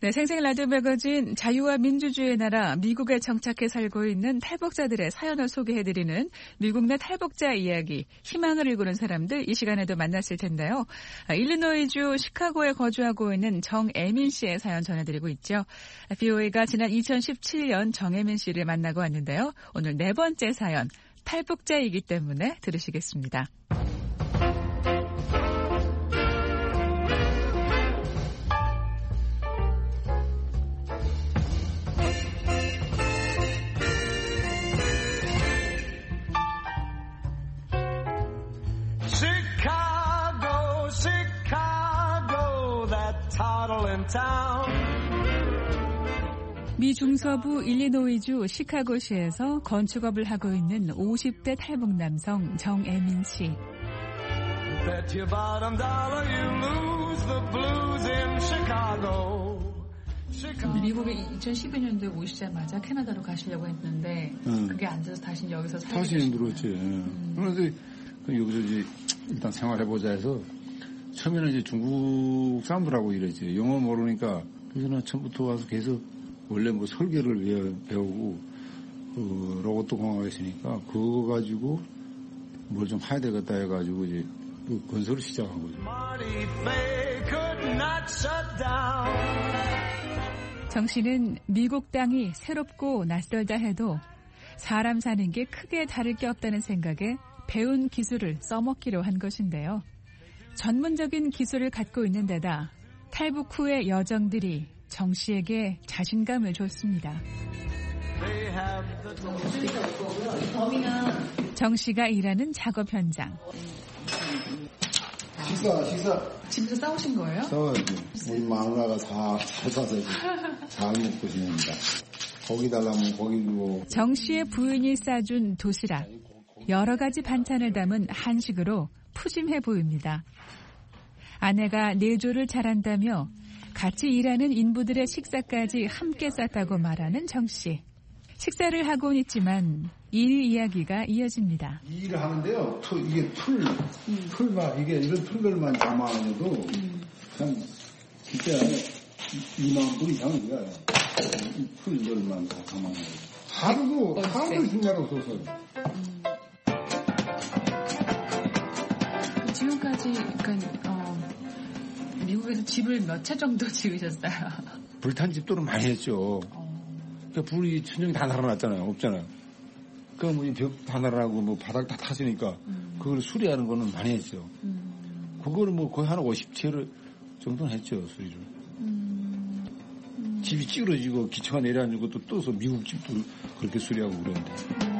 네, 생생 라디오 매거진 자유와 민주주의의 나라 미국에 정착해 살고 있는 탈북자들의 사연을 소개해드리는 미국 내 탈북자 이야기, 희망을 일구는 사람들 이 시간에도 만났을 텐데요. 일리노이주 시카고에 거주하고 있는 정애민 씨의 사연 전해드리고 있죠. VOA가 지난 2017년 정애민 씨를 만나고 왔는데요. 오늘 네 번째 사연, 탈북자이기 때문에 들으시겠습니다. 미 중서부 일리노이주 시카고시에서 건축업을 하고 있는 50대 탈북 남성 정애민 씨. 미국에 2012년도에 오시자마자 캐나다로 가시려고 했는데 그게 안 돼서 다시 여기서 살게 다시 힘들었지. 그런데 여기서 이제 일단 생활해보자 해서 처음에는 이제 중국 사람들하고 이랬지. 영어 모르니까 그래서 나 처음부터 와서 계속 원래 뭐 설계를 배우고 로봇 공학을 했으니까 그거 가지고 뭘 좀 해야 되겠다 해가지고 이제 그 건설을 시작한 거죠. 정 씨는 미국 땅이 새롭고 낯설다 해도 사람 사는 게 크게 다를 게 없다는 생각에 배운 기술을 써먹기로 한 것인데요. 전문적인 기술을 갖고 있는 데다 탈북 후의 여정들이 정 씨에게 자신감을 줬습니다. 정 씨가 일하는 작업 현장. 식사. 집에서 싸우신 거예요? 싸워야지. 우리 마누라가 다 사서 잘 먹고 지냅니다. 고기 달라면 고기 주고. 정 씨의 부인이 싸준 도시락. 여러 가지 반찬을 담은 한식으로 푸짐해 보입니다. 아내가 내조를 잘한다며 같이 일하는 인부들의 식사까지 함께 쌌다고 말하는 정 씨. 식사를 하고는 있지만 일 이야기가 이어집니다. 일을 하는데요. 이게 풀만 이게 이런 풀들만 담아놔도 그냥 진짜 2만 불 이상은 가요. 이 풀들만 다 담아놔요. 하루도 중간 없어서. 지금까지 그러니까 미국에서 집을 몇 채 정도 지으셨어요? 불탄 집도를 많이 했죠. 그러니까 불이 천정이 다 날아났잖아요. 없잖아요. 그럼 뭐 벽 다 날아나고 뭐 바닥 다 탔으니까 그걸 수리하는 거는 많이 했죠. 그거를 뭐 거의 한 50채를 정도는 했죠, 수리를. 집이 찌그러지고 기차가 내려앉은 것도 떠서 미국 집도 그렇게 수리하고 그랬는데.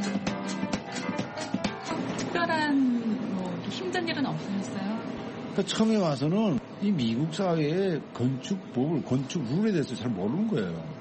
특별한 뭐 힘든 일은 없으셨어요? 그러니까 처음에 와서는 이 미국 사회의 건축법을, 건축 룰에 대해서 잘 모르는 거예요.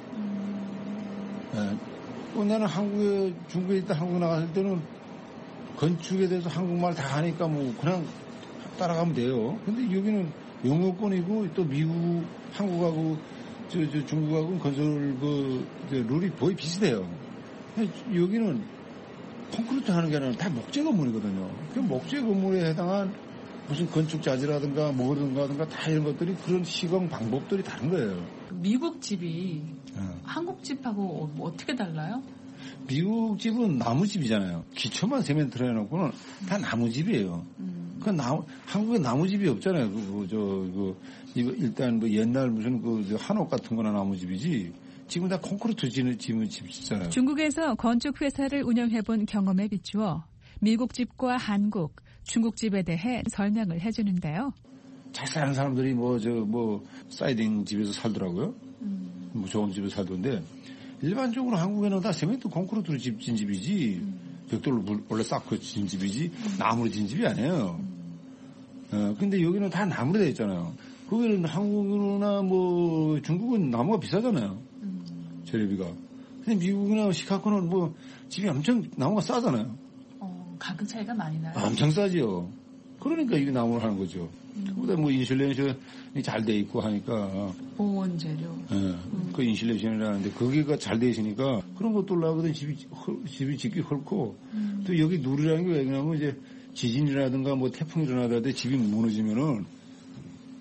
네. 나는 중국에 있다 한국 나갔을 때는 건축에 대해서 한국말 다 하니까 뭐 그냥 따라가면 돼요. 근데 여기는 영어권이고 또 미국, 한국하고 중국하고 건설 룰이 거의 비슷해요. 여기는 콘크리트 하는 게 아니라 다 목재 건물이거든요. 그 목재 건물에 해당한 무슨 건축 자재라든가 뭐든가 다 이런 것들이 그런 시공 방법들이 다른 거예요. 미국 집이 한국 집하고 뭐 어떻게 달라요? 미국 집은 나무집이잖아요. 기초만 세멘트로 해놓고는 다 나무집이에요. 한국에 나무집이 없잖아요. 이거 일단 뭐 옛날 무슨 한옥 같은 거나 나무집이지. 지금 다 콘크리트 지는 집 있잖아요. 중국에서 건축 회사를 운영해본 경험에 비추어 미국 집과 한국, 중국 집에 대해 설명을 해주는데요. 잘 사는 사람들이 사이딩 집에서 살더라고요. 뭐 좋은 집에서 살던데 일반적으로 한국에는 다 세멘트 콘크리트로 진 집이지 벽돌로 원래 쌓고 진 집이지 나무로 진 집이 아니에요. 근데 여기는 다 나무로 되어 있잖아요. 거기는 한국이나 뭐 중국은 나무가 비싸잖아요. 재료비가. 근데 미국이나 시카고는 뭐 집이 엄청 나무가 싸잖아요. 가격 차이가 많이 나요. 엄청 싸지요. 그러니까 이게 나무를 하는 거죠. 그보다 뭐 인슐레이션이 잘 돼 있고 하니까. 보온 재료. 네. 그 인슐레이션이라는데 거기가 잘 돼 있으니까 그런 것들 나거든 집이 짓기 헐고 또 여기 누리라는 게 왜 그러냐면 이제 지진이라든가 뭐 태풍이 일어나더라도 집이 무너지면은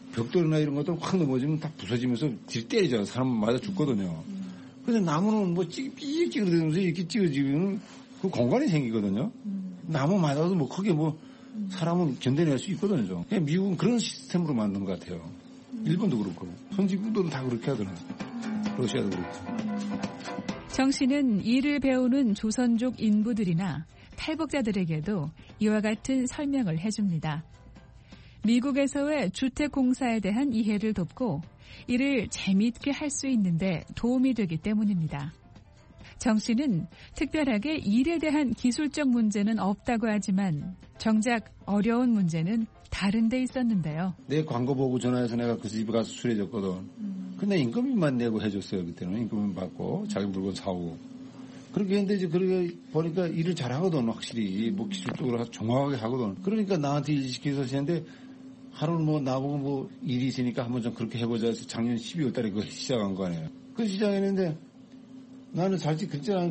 벽돌이나 이런 것도 확 넘어지면 다 부서지면서 질 때리잖아. 사람 맞아 죽거든요. 근데 나무는 뭐 찌그러지면서 이렇게 찌그러지면 그 공간이 생기거든요. 나무 맞아도 뭐 크게 뭐 사람은 견뎌낼 수 있거든요. 미국은 그런 시스템으로 만든 것 같아요. 일본도 그렇고 선진국들은 다 그렇게 하더라고요. 러시아도 그렇고. 정 씨는 일을 배우는 조선족 인부들이나 탈북자들에게도 이와 같은 설명을 해줍니다. 미국에서의 주택공사에 대한 이해를 돕고 이를 재미있게 할 수 있는데 도움이 되기 때문입니다. 정 씨는 특별하게 일에 대한 기술적 문제는 없다고 하지만 정작 어려운 문제는 다른 데 있었는데요. 내 광고 보고 전화해서 내가 그 집에 가서 수리해줬거든. 근데 인건비만 내고 해줬어요. 그때는 인건비 받고 자기 물건 사오고. 그렇게 했는데 이제 그렇게 보니까 일을 잘하거든. 확실히 뭐 기술적으로 정확하게 하거든. 그러니까 나한테 일 시켜서 했는데 하루는 뭐 나보고 뭐 일이 있으니까 한번 좀 그렇게 해보자 해서 작년 12월 달에 그거 시작한 거 아니에요. 그 시작했는데 나는 솔직히 그때는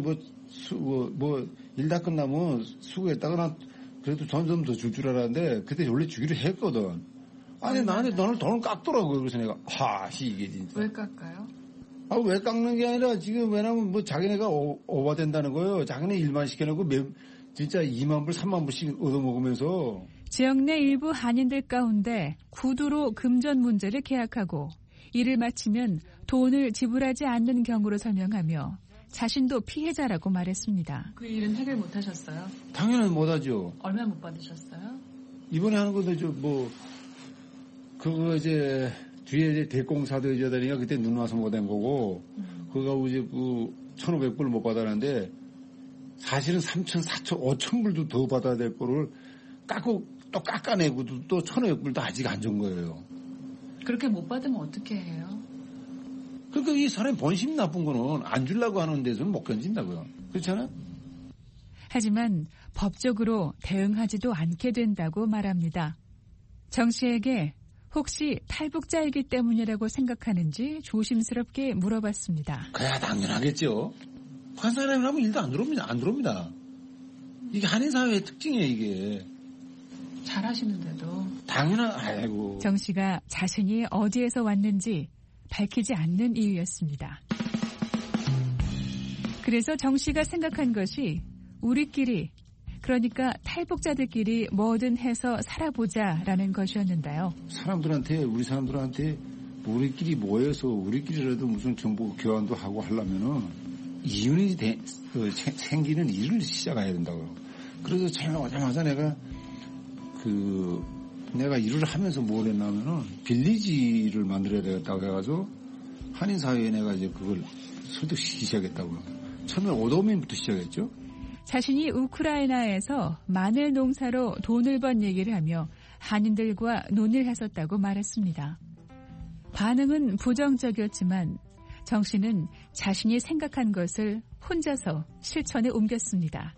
일 다 끝나면 수고했다가 난 그래도 돈 좀 더 줄 줄 알았는데 그때 원래 주기로 했거든. 아니 나한테 돈을 깎더라고요. 그래서 내가 이게 진짜. 왜 깎아요? 왜 깎는 게 아니라 지금 왜냐면 뭐 자기네가 오버된다는 거예요. 자기네 일만 시켜놓고 진짜 2만 불, 3만 불씩 얻어먹으면서. 지역 내 일부 한인들 가운데 구두로 금전 문제를 계약하고 일을 마치면 돈을 지불하지 않는 경우로 설명하며 자신도 피해자라고 말했습니다. 그 일은 해결 못 하셨어요? 당연히 못 하죠. 얼마 못 받으셨어요? 이번에 하는 것도 그거 이제 뒤에 이제 대공사도 이제 다니까 그때 눈 와서 못 한 거고 그거 이제 1,500불 못 받았는데 사실은 3,000, 4,000, 5,000불도 더 받아야 될 거를 또 깎아내고도 또 1,500불도 아직 안 준 거예요. 그렇게 못 받으면 어떻게 해요? 그러니까 이 사람이 본심이 나쁜 거는 안 주려고 하는 데서는 못 견딘다고요. 그렇잖아요? 하지만 법적으로 대응하지도 않게 된다고 말합니다. 정 씨에게 혹시 탈북자이기 때문이라고 생각하는지 조심스럽게 물어봤습니다. 그야 당연하겠죠. 북한 사람이라면 일도 안 들어옵니다. 이게 한인 사회의 특징이에요, 이게. 잘하시는데도. 아이고. 정 씨가 자신이 어디에서 왔는지 밝히지 않는 이유였습니다. 그래서 정 씨가 생각한 것이 우리끼리, 그러니까 탈북자들끼리 뭐든 해서 살아보자라는 것이었는데요. 우리 사람들한테 우리끼리 모여서 우리끼리라도 무슨 정보 교환도 하고 하려면은 이윤이 생기는 일을 시작해야 된다고요. 그래서 처음에 오자마자 내가 일을 하면서 뭘 했냐면은 빌리지를 만들어야 되겠다고 해가지고 한인 사회에 내가 이제 그걸 설득시키기 시작했다고요. 처음에 오도민부터 시작했죠. 자신이 우크라이나에서 마늘 농사로 돈을 번 얘기를 하며 한인들과 논의를 했었다고 말했습니다. 반응은 부정적이었지만 정 씨는 자신이 생각한 것을 혼자서 실천에 옮겼습니다.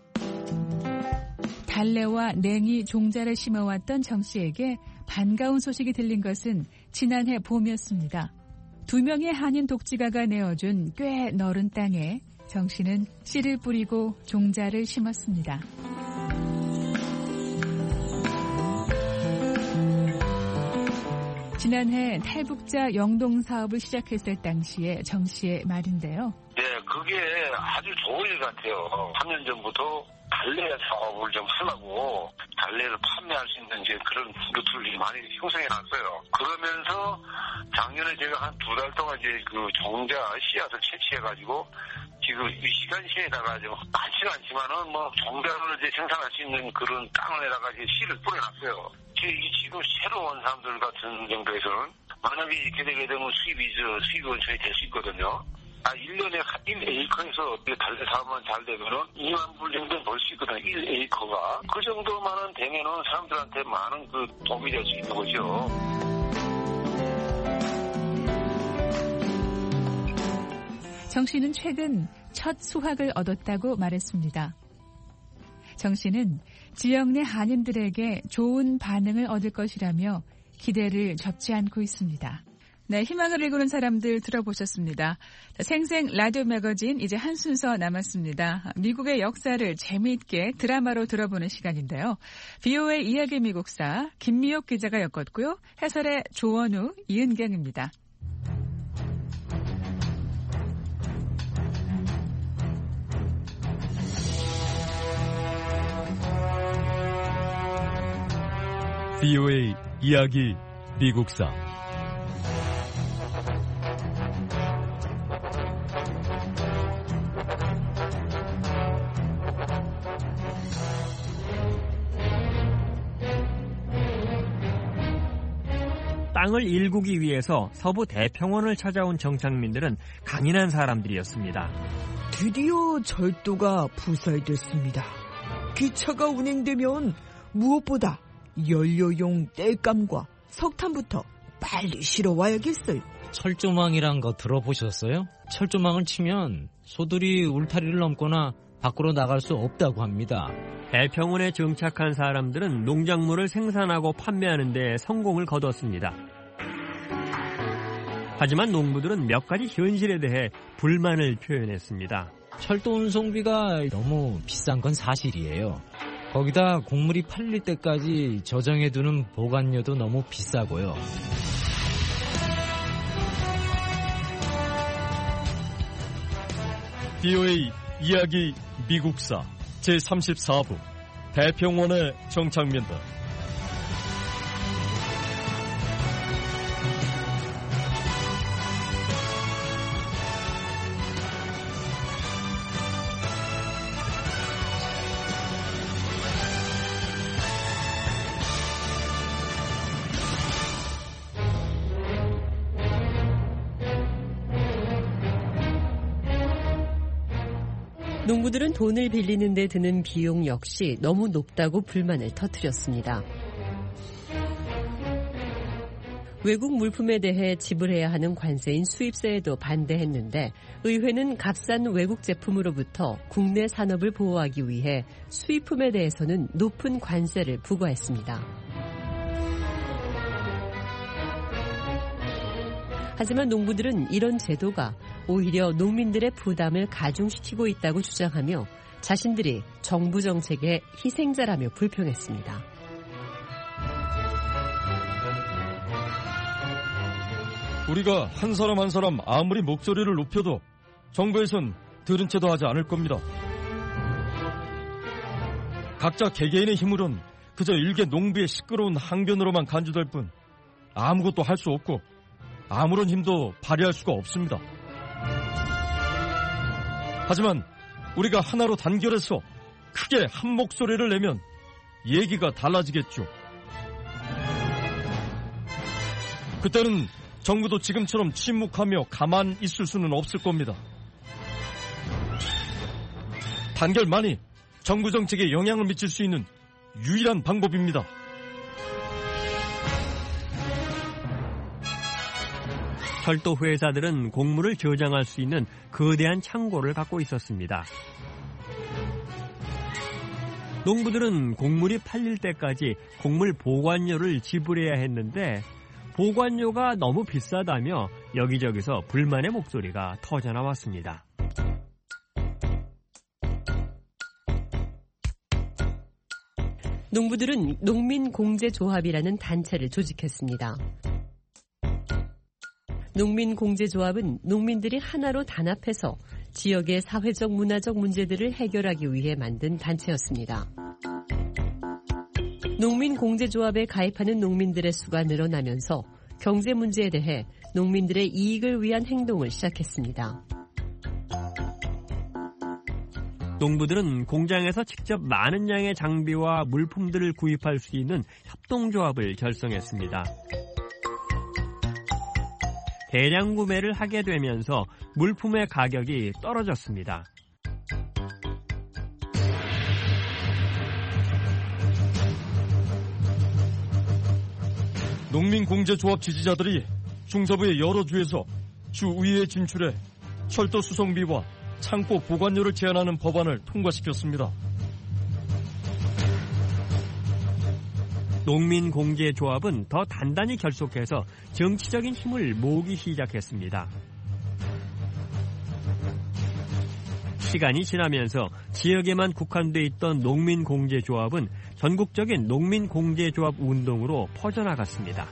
달래와 냉이 종자를 심어왔던 정 씨에게 반가운 소식이 들린 것은 지난해 봄이었습니다. 2명의 한인 독지가가 내어준 꽤 넓은 땅에 정 씨는 씨를 뿌리고 종자를 심었습니다. 지난해 탈북자 영동 사업을 시작했을 당시의 정 씨의 말인데요. 네, 그게 아주 좋은 일 같아요. 3년 전부터 달래 사업을 좀 하려고 달래를 판매할 수 있는 이제 그런 루트를 많이 형성해놨어요. 그러면서 작년에 제가 한 2달 동안 이제 그 종자 씨앗을 채취해가지고 지금 이 시간시에다가 좀 많지는 않지만은 뭐 종자를 이제 생산할 수 있는 그런 땅에다가 이제 씨를 뿌려놨어요. 지금 새로 온 사람들 같은 정도에서는 만약에 이렇게 되게 되면 수입 원천이 될 수 있거든요. 1년에 1에이커에서 달래 사업만 잘 되면은 2만 불 정도 벌 수 있거든요. 1에이커가. 그 정도만은 되면은 사람들한테 많은 그 도움이 될 수 있는 거죠. 정 씨는 최근 첫 수확을 얻었다고 말했습니다. 정 씨는 지역 내 한인들에게 좋은 반응을 얻을 것이라며 기대를 접지 않고 있습니다. 네, 희망을 일구는 사람들 들어보셨습니다. 생생 라디오 매거진 이제 한 순서 남았습니다. 미국의 역사를 재미있게 드라마로 들어보는 시간인데요. VOA 이야기 미국사 김미옥 기자가 엮었고요. 해설의 조원우, 이은경입니다. VOA 이야기 미국사 땅을 일구기 위해서 서부 대평원을 찾아온 정착민들은 강인한 사람들이었습니다. 드디어 절도가 부설됐습니다. 기차가 운행되면 무엇보다 연료용 땔감과 석탄부터 빨리 실어와야겠어요. 철조망이란 거 들어보셨어요? 철조망을 치면 소들이 울타리를 넘거나 밖으로 나갈 수 없다고 합니다. 대평원에 정착한 사람들은 농작물을 생산하고 판매하는 데 성공을 거뒀습니다. 하지만 농부들은 몇 가지 현실에 대해 불만을 표현했습니다. 철도 운송비가 너무 비싼 건 사실이에요. 거기다 곡물이 팔릴 때까지 저장해두는 보관료도 너무 비싸고요. VOA 이야기 미국사 제34부 대평원의 정착민들. 농부들은 돈을 빌리는 데 드는 비용 역시 너무 높다고 불만을 터뜨렸습니다. 외국 물품에 대해 지불해야 하는 관세인 수입세에도 반대했는데 의회는 값싼 외국 제품으로부터 국내 산업을 보호하기 위해 수입품에 대해서는 높은 관세를 부과했습니다. 하지만 농부들은 이런 제도가 오히려 농민들의 부담을 가중시키고 있다고 주장하며 자신들이 정부 정책의 희생자라며 불평했습니다. 우리가 한 사람 한 사람 아무리 목소리를 높여도 정부에선 들은 채도 하지 않을 겁니다. 각자 개개인의 힘으론 그저 일개 농부의 시끄러운 항변으로만 간주될 뿐 아무것도 할 수 없고 아무런 힘도 발휘할 수가 없습니다. 하지만 우리가 하나로 단결해서 크게 한 목소리를 내면 얘기가 달라지겠죠. 그때는 정부도 지금처럼 침묵하며 가만 있을 수는 없을 겁니다. 단결만이 정부 정책에 영향을 미칠 수 있는 유일한 방법입니다. 철도 회사들은 곡물을 저장할 수 있는 거대한 창고를 갖고 있었습니다. 농부들은 곡물이 팔릴 때까지 곡물 보관료를 지불해야 했는데 보관료가 너무 비싸다며 여기저기서 불만의 목소리가 터져나왔습니다. 농부들은 농민공제조합이라는 단체를 조직했습니다. 농민공제조합은 농민들이 하나로 단합해서 지역의 사회적 문화적 문제들을 해결하기 위해 만든 단체였습니다. 농민공제조합에 가입하는 농민들의 수가 늘어나면서 경제 문제에 대해 농민들의 이익을 위한 행동을 시작했습니다. 농부들은 공장에서 직접 많은 양의 장비와 물품들을 구입할 수 있는 협동조합을 결성했습니다. 대량 구매를 하게 되면서 물품의 가격이 떨어졌습니다. 농민공제조합 지지자들이 중서부의 여러 주에서 주의회에 진출해 철도 수송비와 창고 보관료를 제한하는 법안을 통과시켰습니다. 농민공제조합은 더 단단히 결속해서 정치적인 힘을 모으기 시작했습니다. 시간이 지나면서 지역에만 국한돼 있던 농민공제조합은 전국적인 농민공제조합 운동으로 퍼져나갔습니다.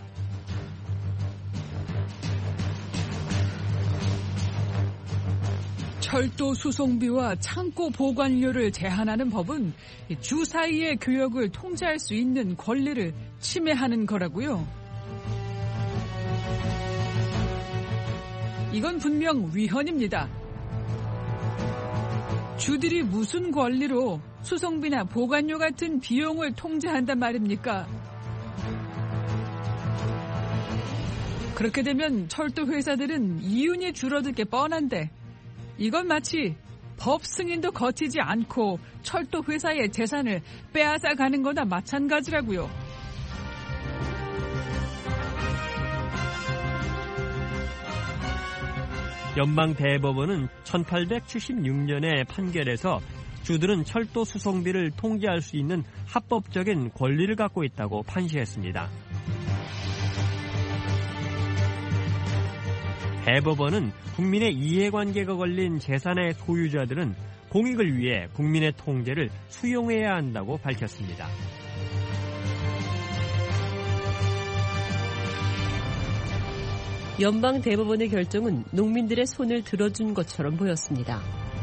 철도 수송비와 창고 보관료를 제한하는 법은 주사위의 교역을 통제할 수 있는 권리를 침해하는 거라고요. 이건 분명 위헌입니다. 주들이 무슨 권리로 수송비나 보관료 같은 비용을 통제한단 말입니까? 그렇게 되면 철도 회사들은 이윤이 줄어들 게 뻔한데 이건 마치 법 승인도 거치지 않고 철도 회사의 재산을 빼앗아 가는 거나 마찬가지라고요. 연방대법원은 1876년에 판결에서 주들은 철도 수송비를 통제할 수 있는 합법적인 권리를 갖고 있다고 판시했습니다. 대법원은 국민의 이해관계가 걸린 재산의 소유자들은 공익을 위해 국민의 통제를 수용해야 한다고 밝혔습니다. 연방대법원의 결정은 농민들의 손을 들어준 것처럼 보였습니다.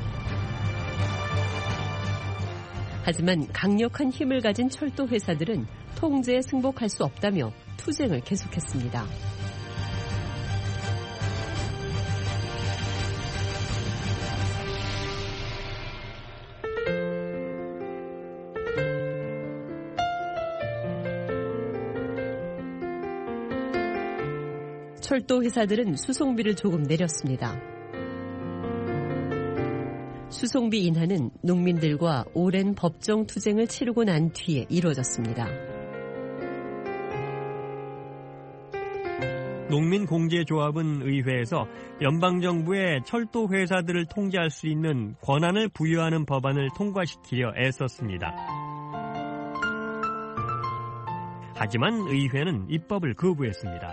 하지만 강력한 힘을 가진 철도 회사들은 통제에 승복할 수 없다며 투쟁을 계속했습니다. 철도 회사들은 수송비를 조금 내렸습니다. 수송비 인하는 농민들과 오랜 법정 투쟁을 치르고 난 뒤에 이루어졌습니다. 농민공제조합은 의회에서 연방정부의 철도 회사들을 통제할 수 있는 권한을 부여하는 법안을 통과시키려 애썼습니다. 하지만 의회는 입법을 거부했습니다.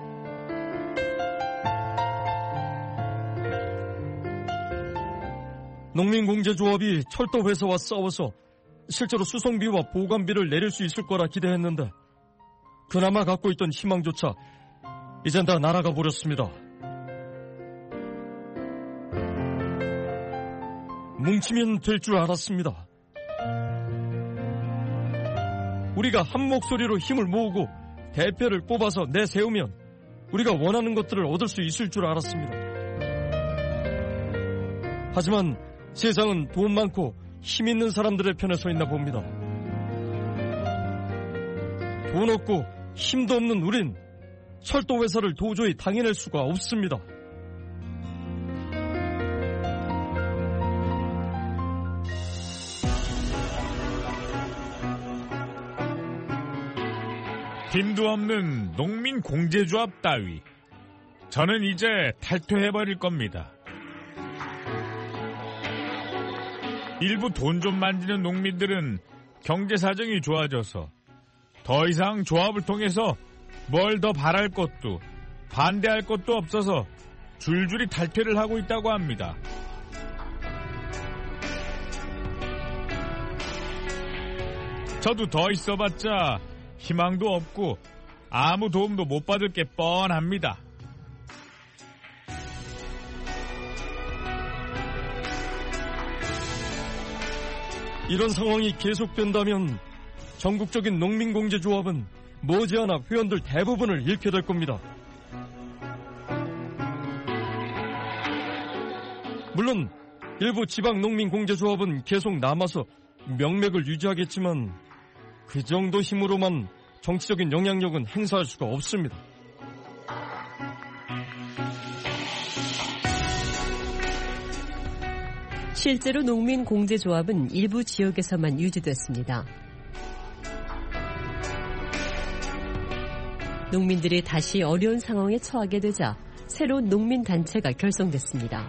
농민공제조합이 철도회사와 싸워서 실제로 수송비와 보관비를 내릴 수 있을 거라 기대했는데 그나마 갖고 있던 희망조차 이젠 다 날아가 버렸습니다. 뭉치면 될 줄 알았습니다. 우리가 한 목소리로 힘을 모으고 대표를 뽑아서 내세우면 우리가 원하는 것들을 얻을 수 있을 줄 알았습니다. 하지만 세상은 돈 많고 힘 있는 사람들의 편에 서 있나 봅니다. 돈 없고 힘도 없는 우린 철도 회사를 도저히 당해낼 수가 없습니다. 힘도 없는 농민 공제조합 따위. 저는 이제 탈퇴해버릴 겁니다. 일부 돈 좀 만지는 농민들은 경제 사정이 좋아져서 더 이상 조합을 통해서 뭘 더 바랄 것도 반대할 것도 없어서 줄줄이 탈퇴를 하고 있다고 합니다. 저도 더 있어봤자 희망도 없고 아무 도움도 못 받을 게 뻔합니다. 이런 상황이 계속된다면 전국적인 농민공제조합은 머지않아 회원들 대부분을 잃게 될 겁니다. 물론 일부 지방 농민공제조합은 계속 남아서 명맥을 유지하겠지만 그 정도 힘으로만 정치적인 영향력은 행사할 수가 없습니다. 실제로 농민공제조합은 일부 지역에서만 유지됐습니다. 농민들이 다시 어려운 상황에 처하게 되자 새로운 농민단체가 결성됐습니다.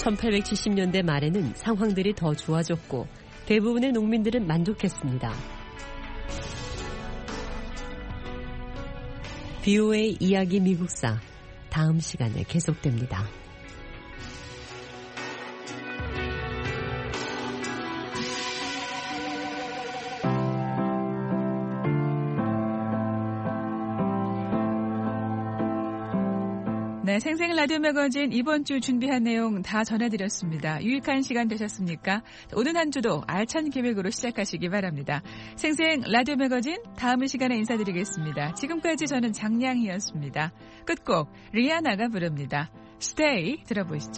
1870년대 말에는 상황들이 더 좋아졌고 대부분의 농민들은 만족했습니다. BOA 이야기 미국사 다음 시간에 계속됩니다. 네, 생생 라디오 매거진 이번 주 준비한 내용 다 전해드렸습니다. 유익한 시간 되셨습니까? 오늘 한 주도 알찬 계획으로 시작하시기 바랍니다. 생생 라디오 매거진 다음 시간에 인사드리겠습니다. 지금까지 저는 장량희였습니다. 끝곡 리아나가 부릅니다. Stay 들어보시죠.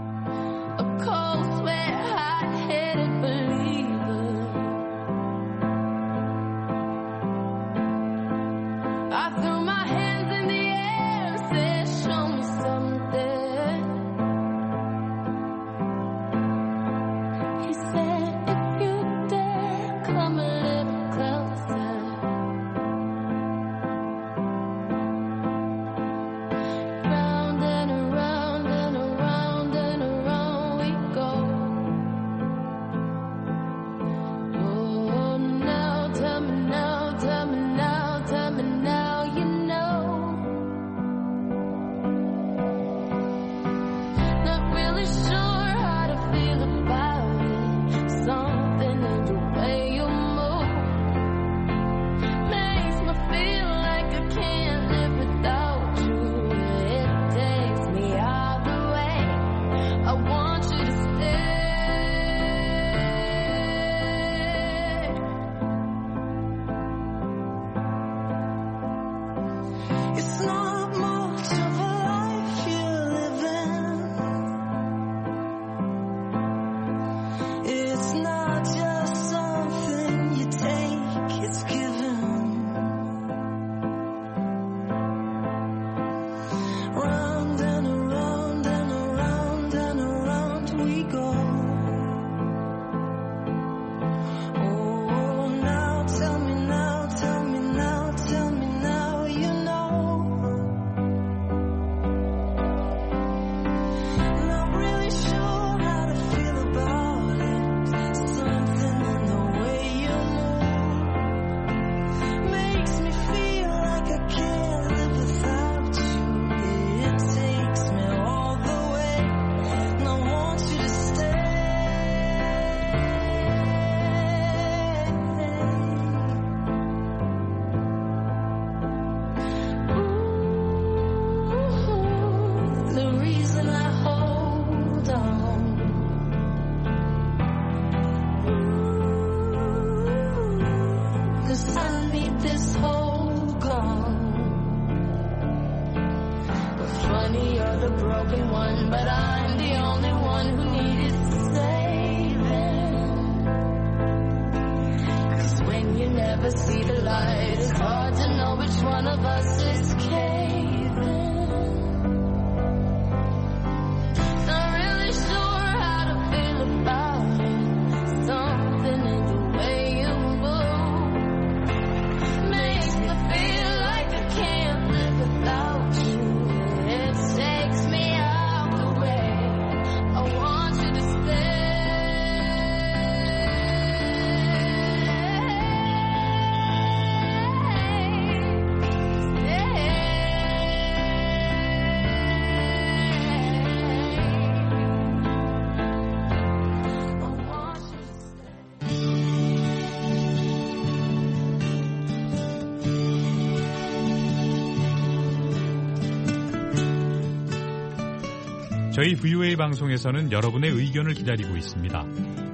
저희 VOA 방송에서는 여러분의 의견을 기다리고 있습니다.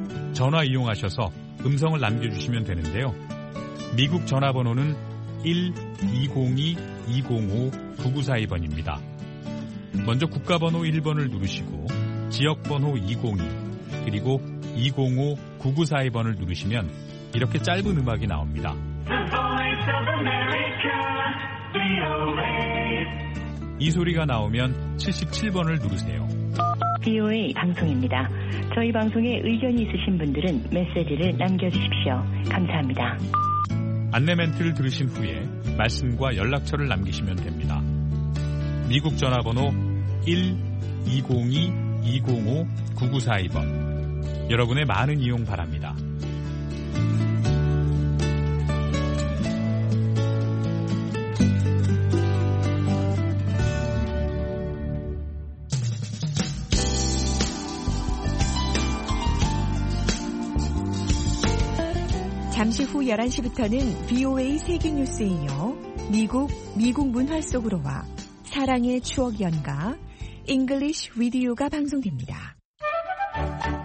전화 이용하셔서 음성을 남겨주시면 되는데요. 미국 전화번호는 1-202-205-9942번입니다. 먼저 국가번호 1번을 누르시고 지역번호 202 그리고 205-9942번을 누르시면 이렇게 짧은 음악이 나옵니다. 이 소리가 나오면 77번을 누르세요. BOA 방송입니다. 저희 방송에 의견이 있으신 분들은 메시지를 남겨주십시오. 감사합니다. 안내 멘트를 들으신 후에 말씀과 연락처를 남기시면 됩니다. 미국 전화번호 1-202 205-9942번. 여러분의 많은 이용 바랍니다. 잠시 후 11시부터는 VOA 세계뉴스에 이어 미국 문화 속으로와 사랑의 추억 연가 English Video가 방송됩니다.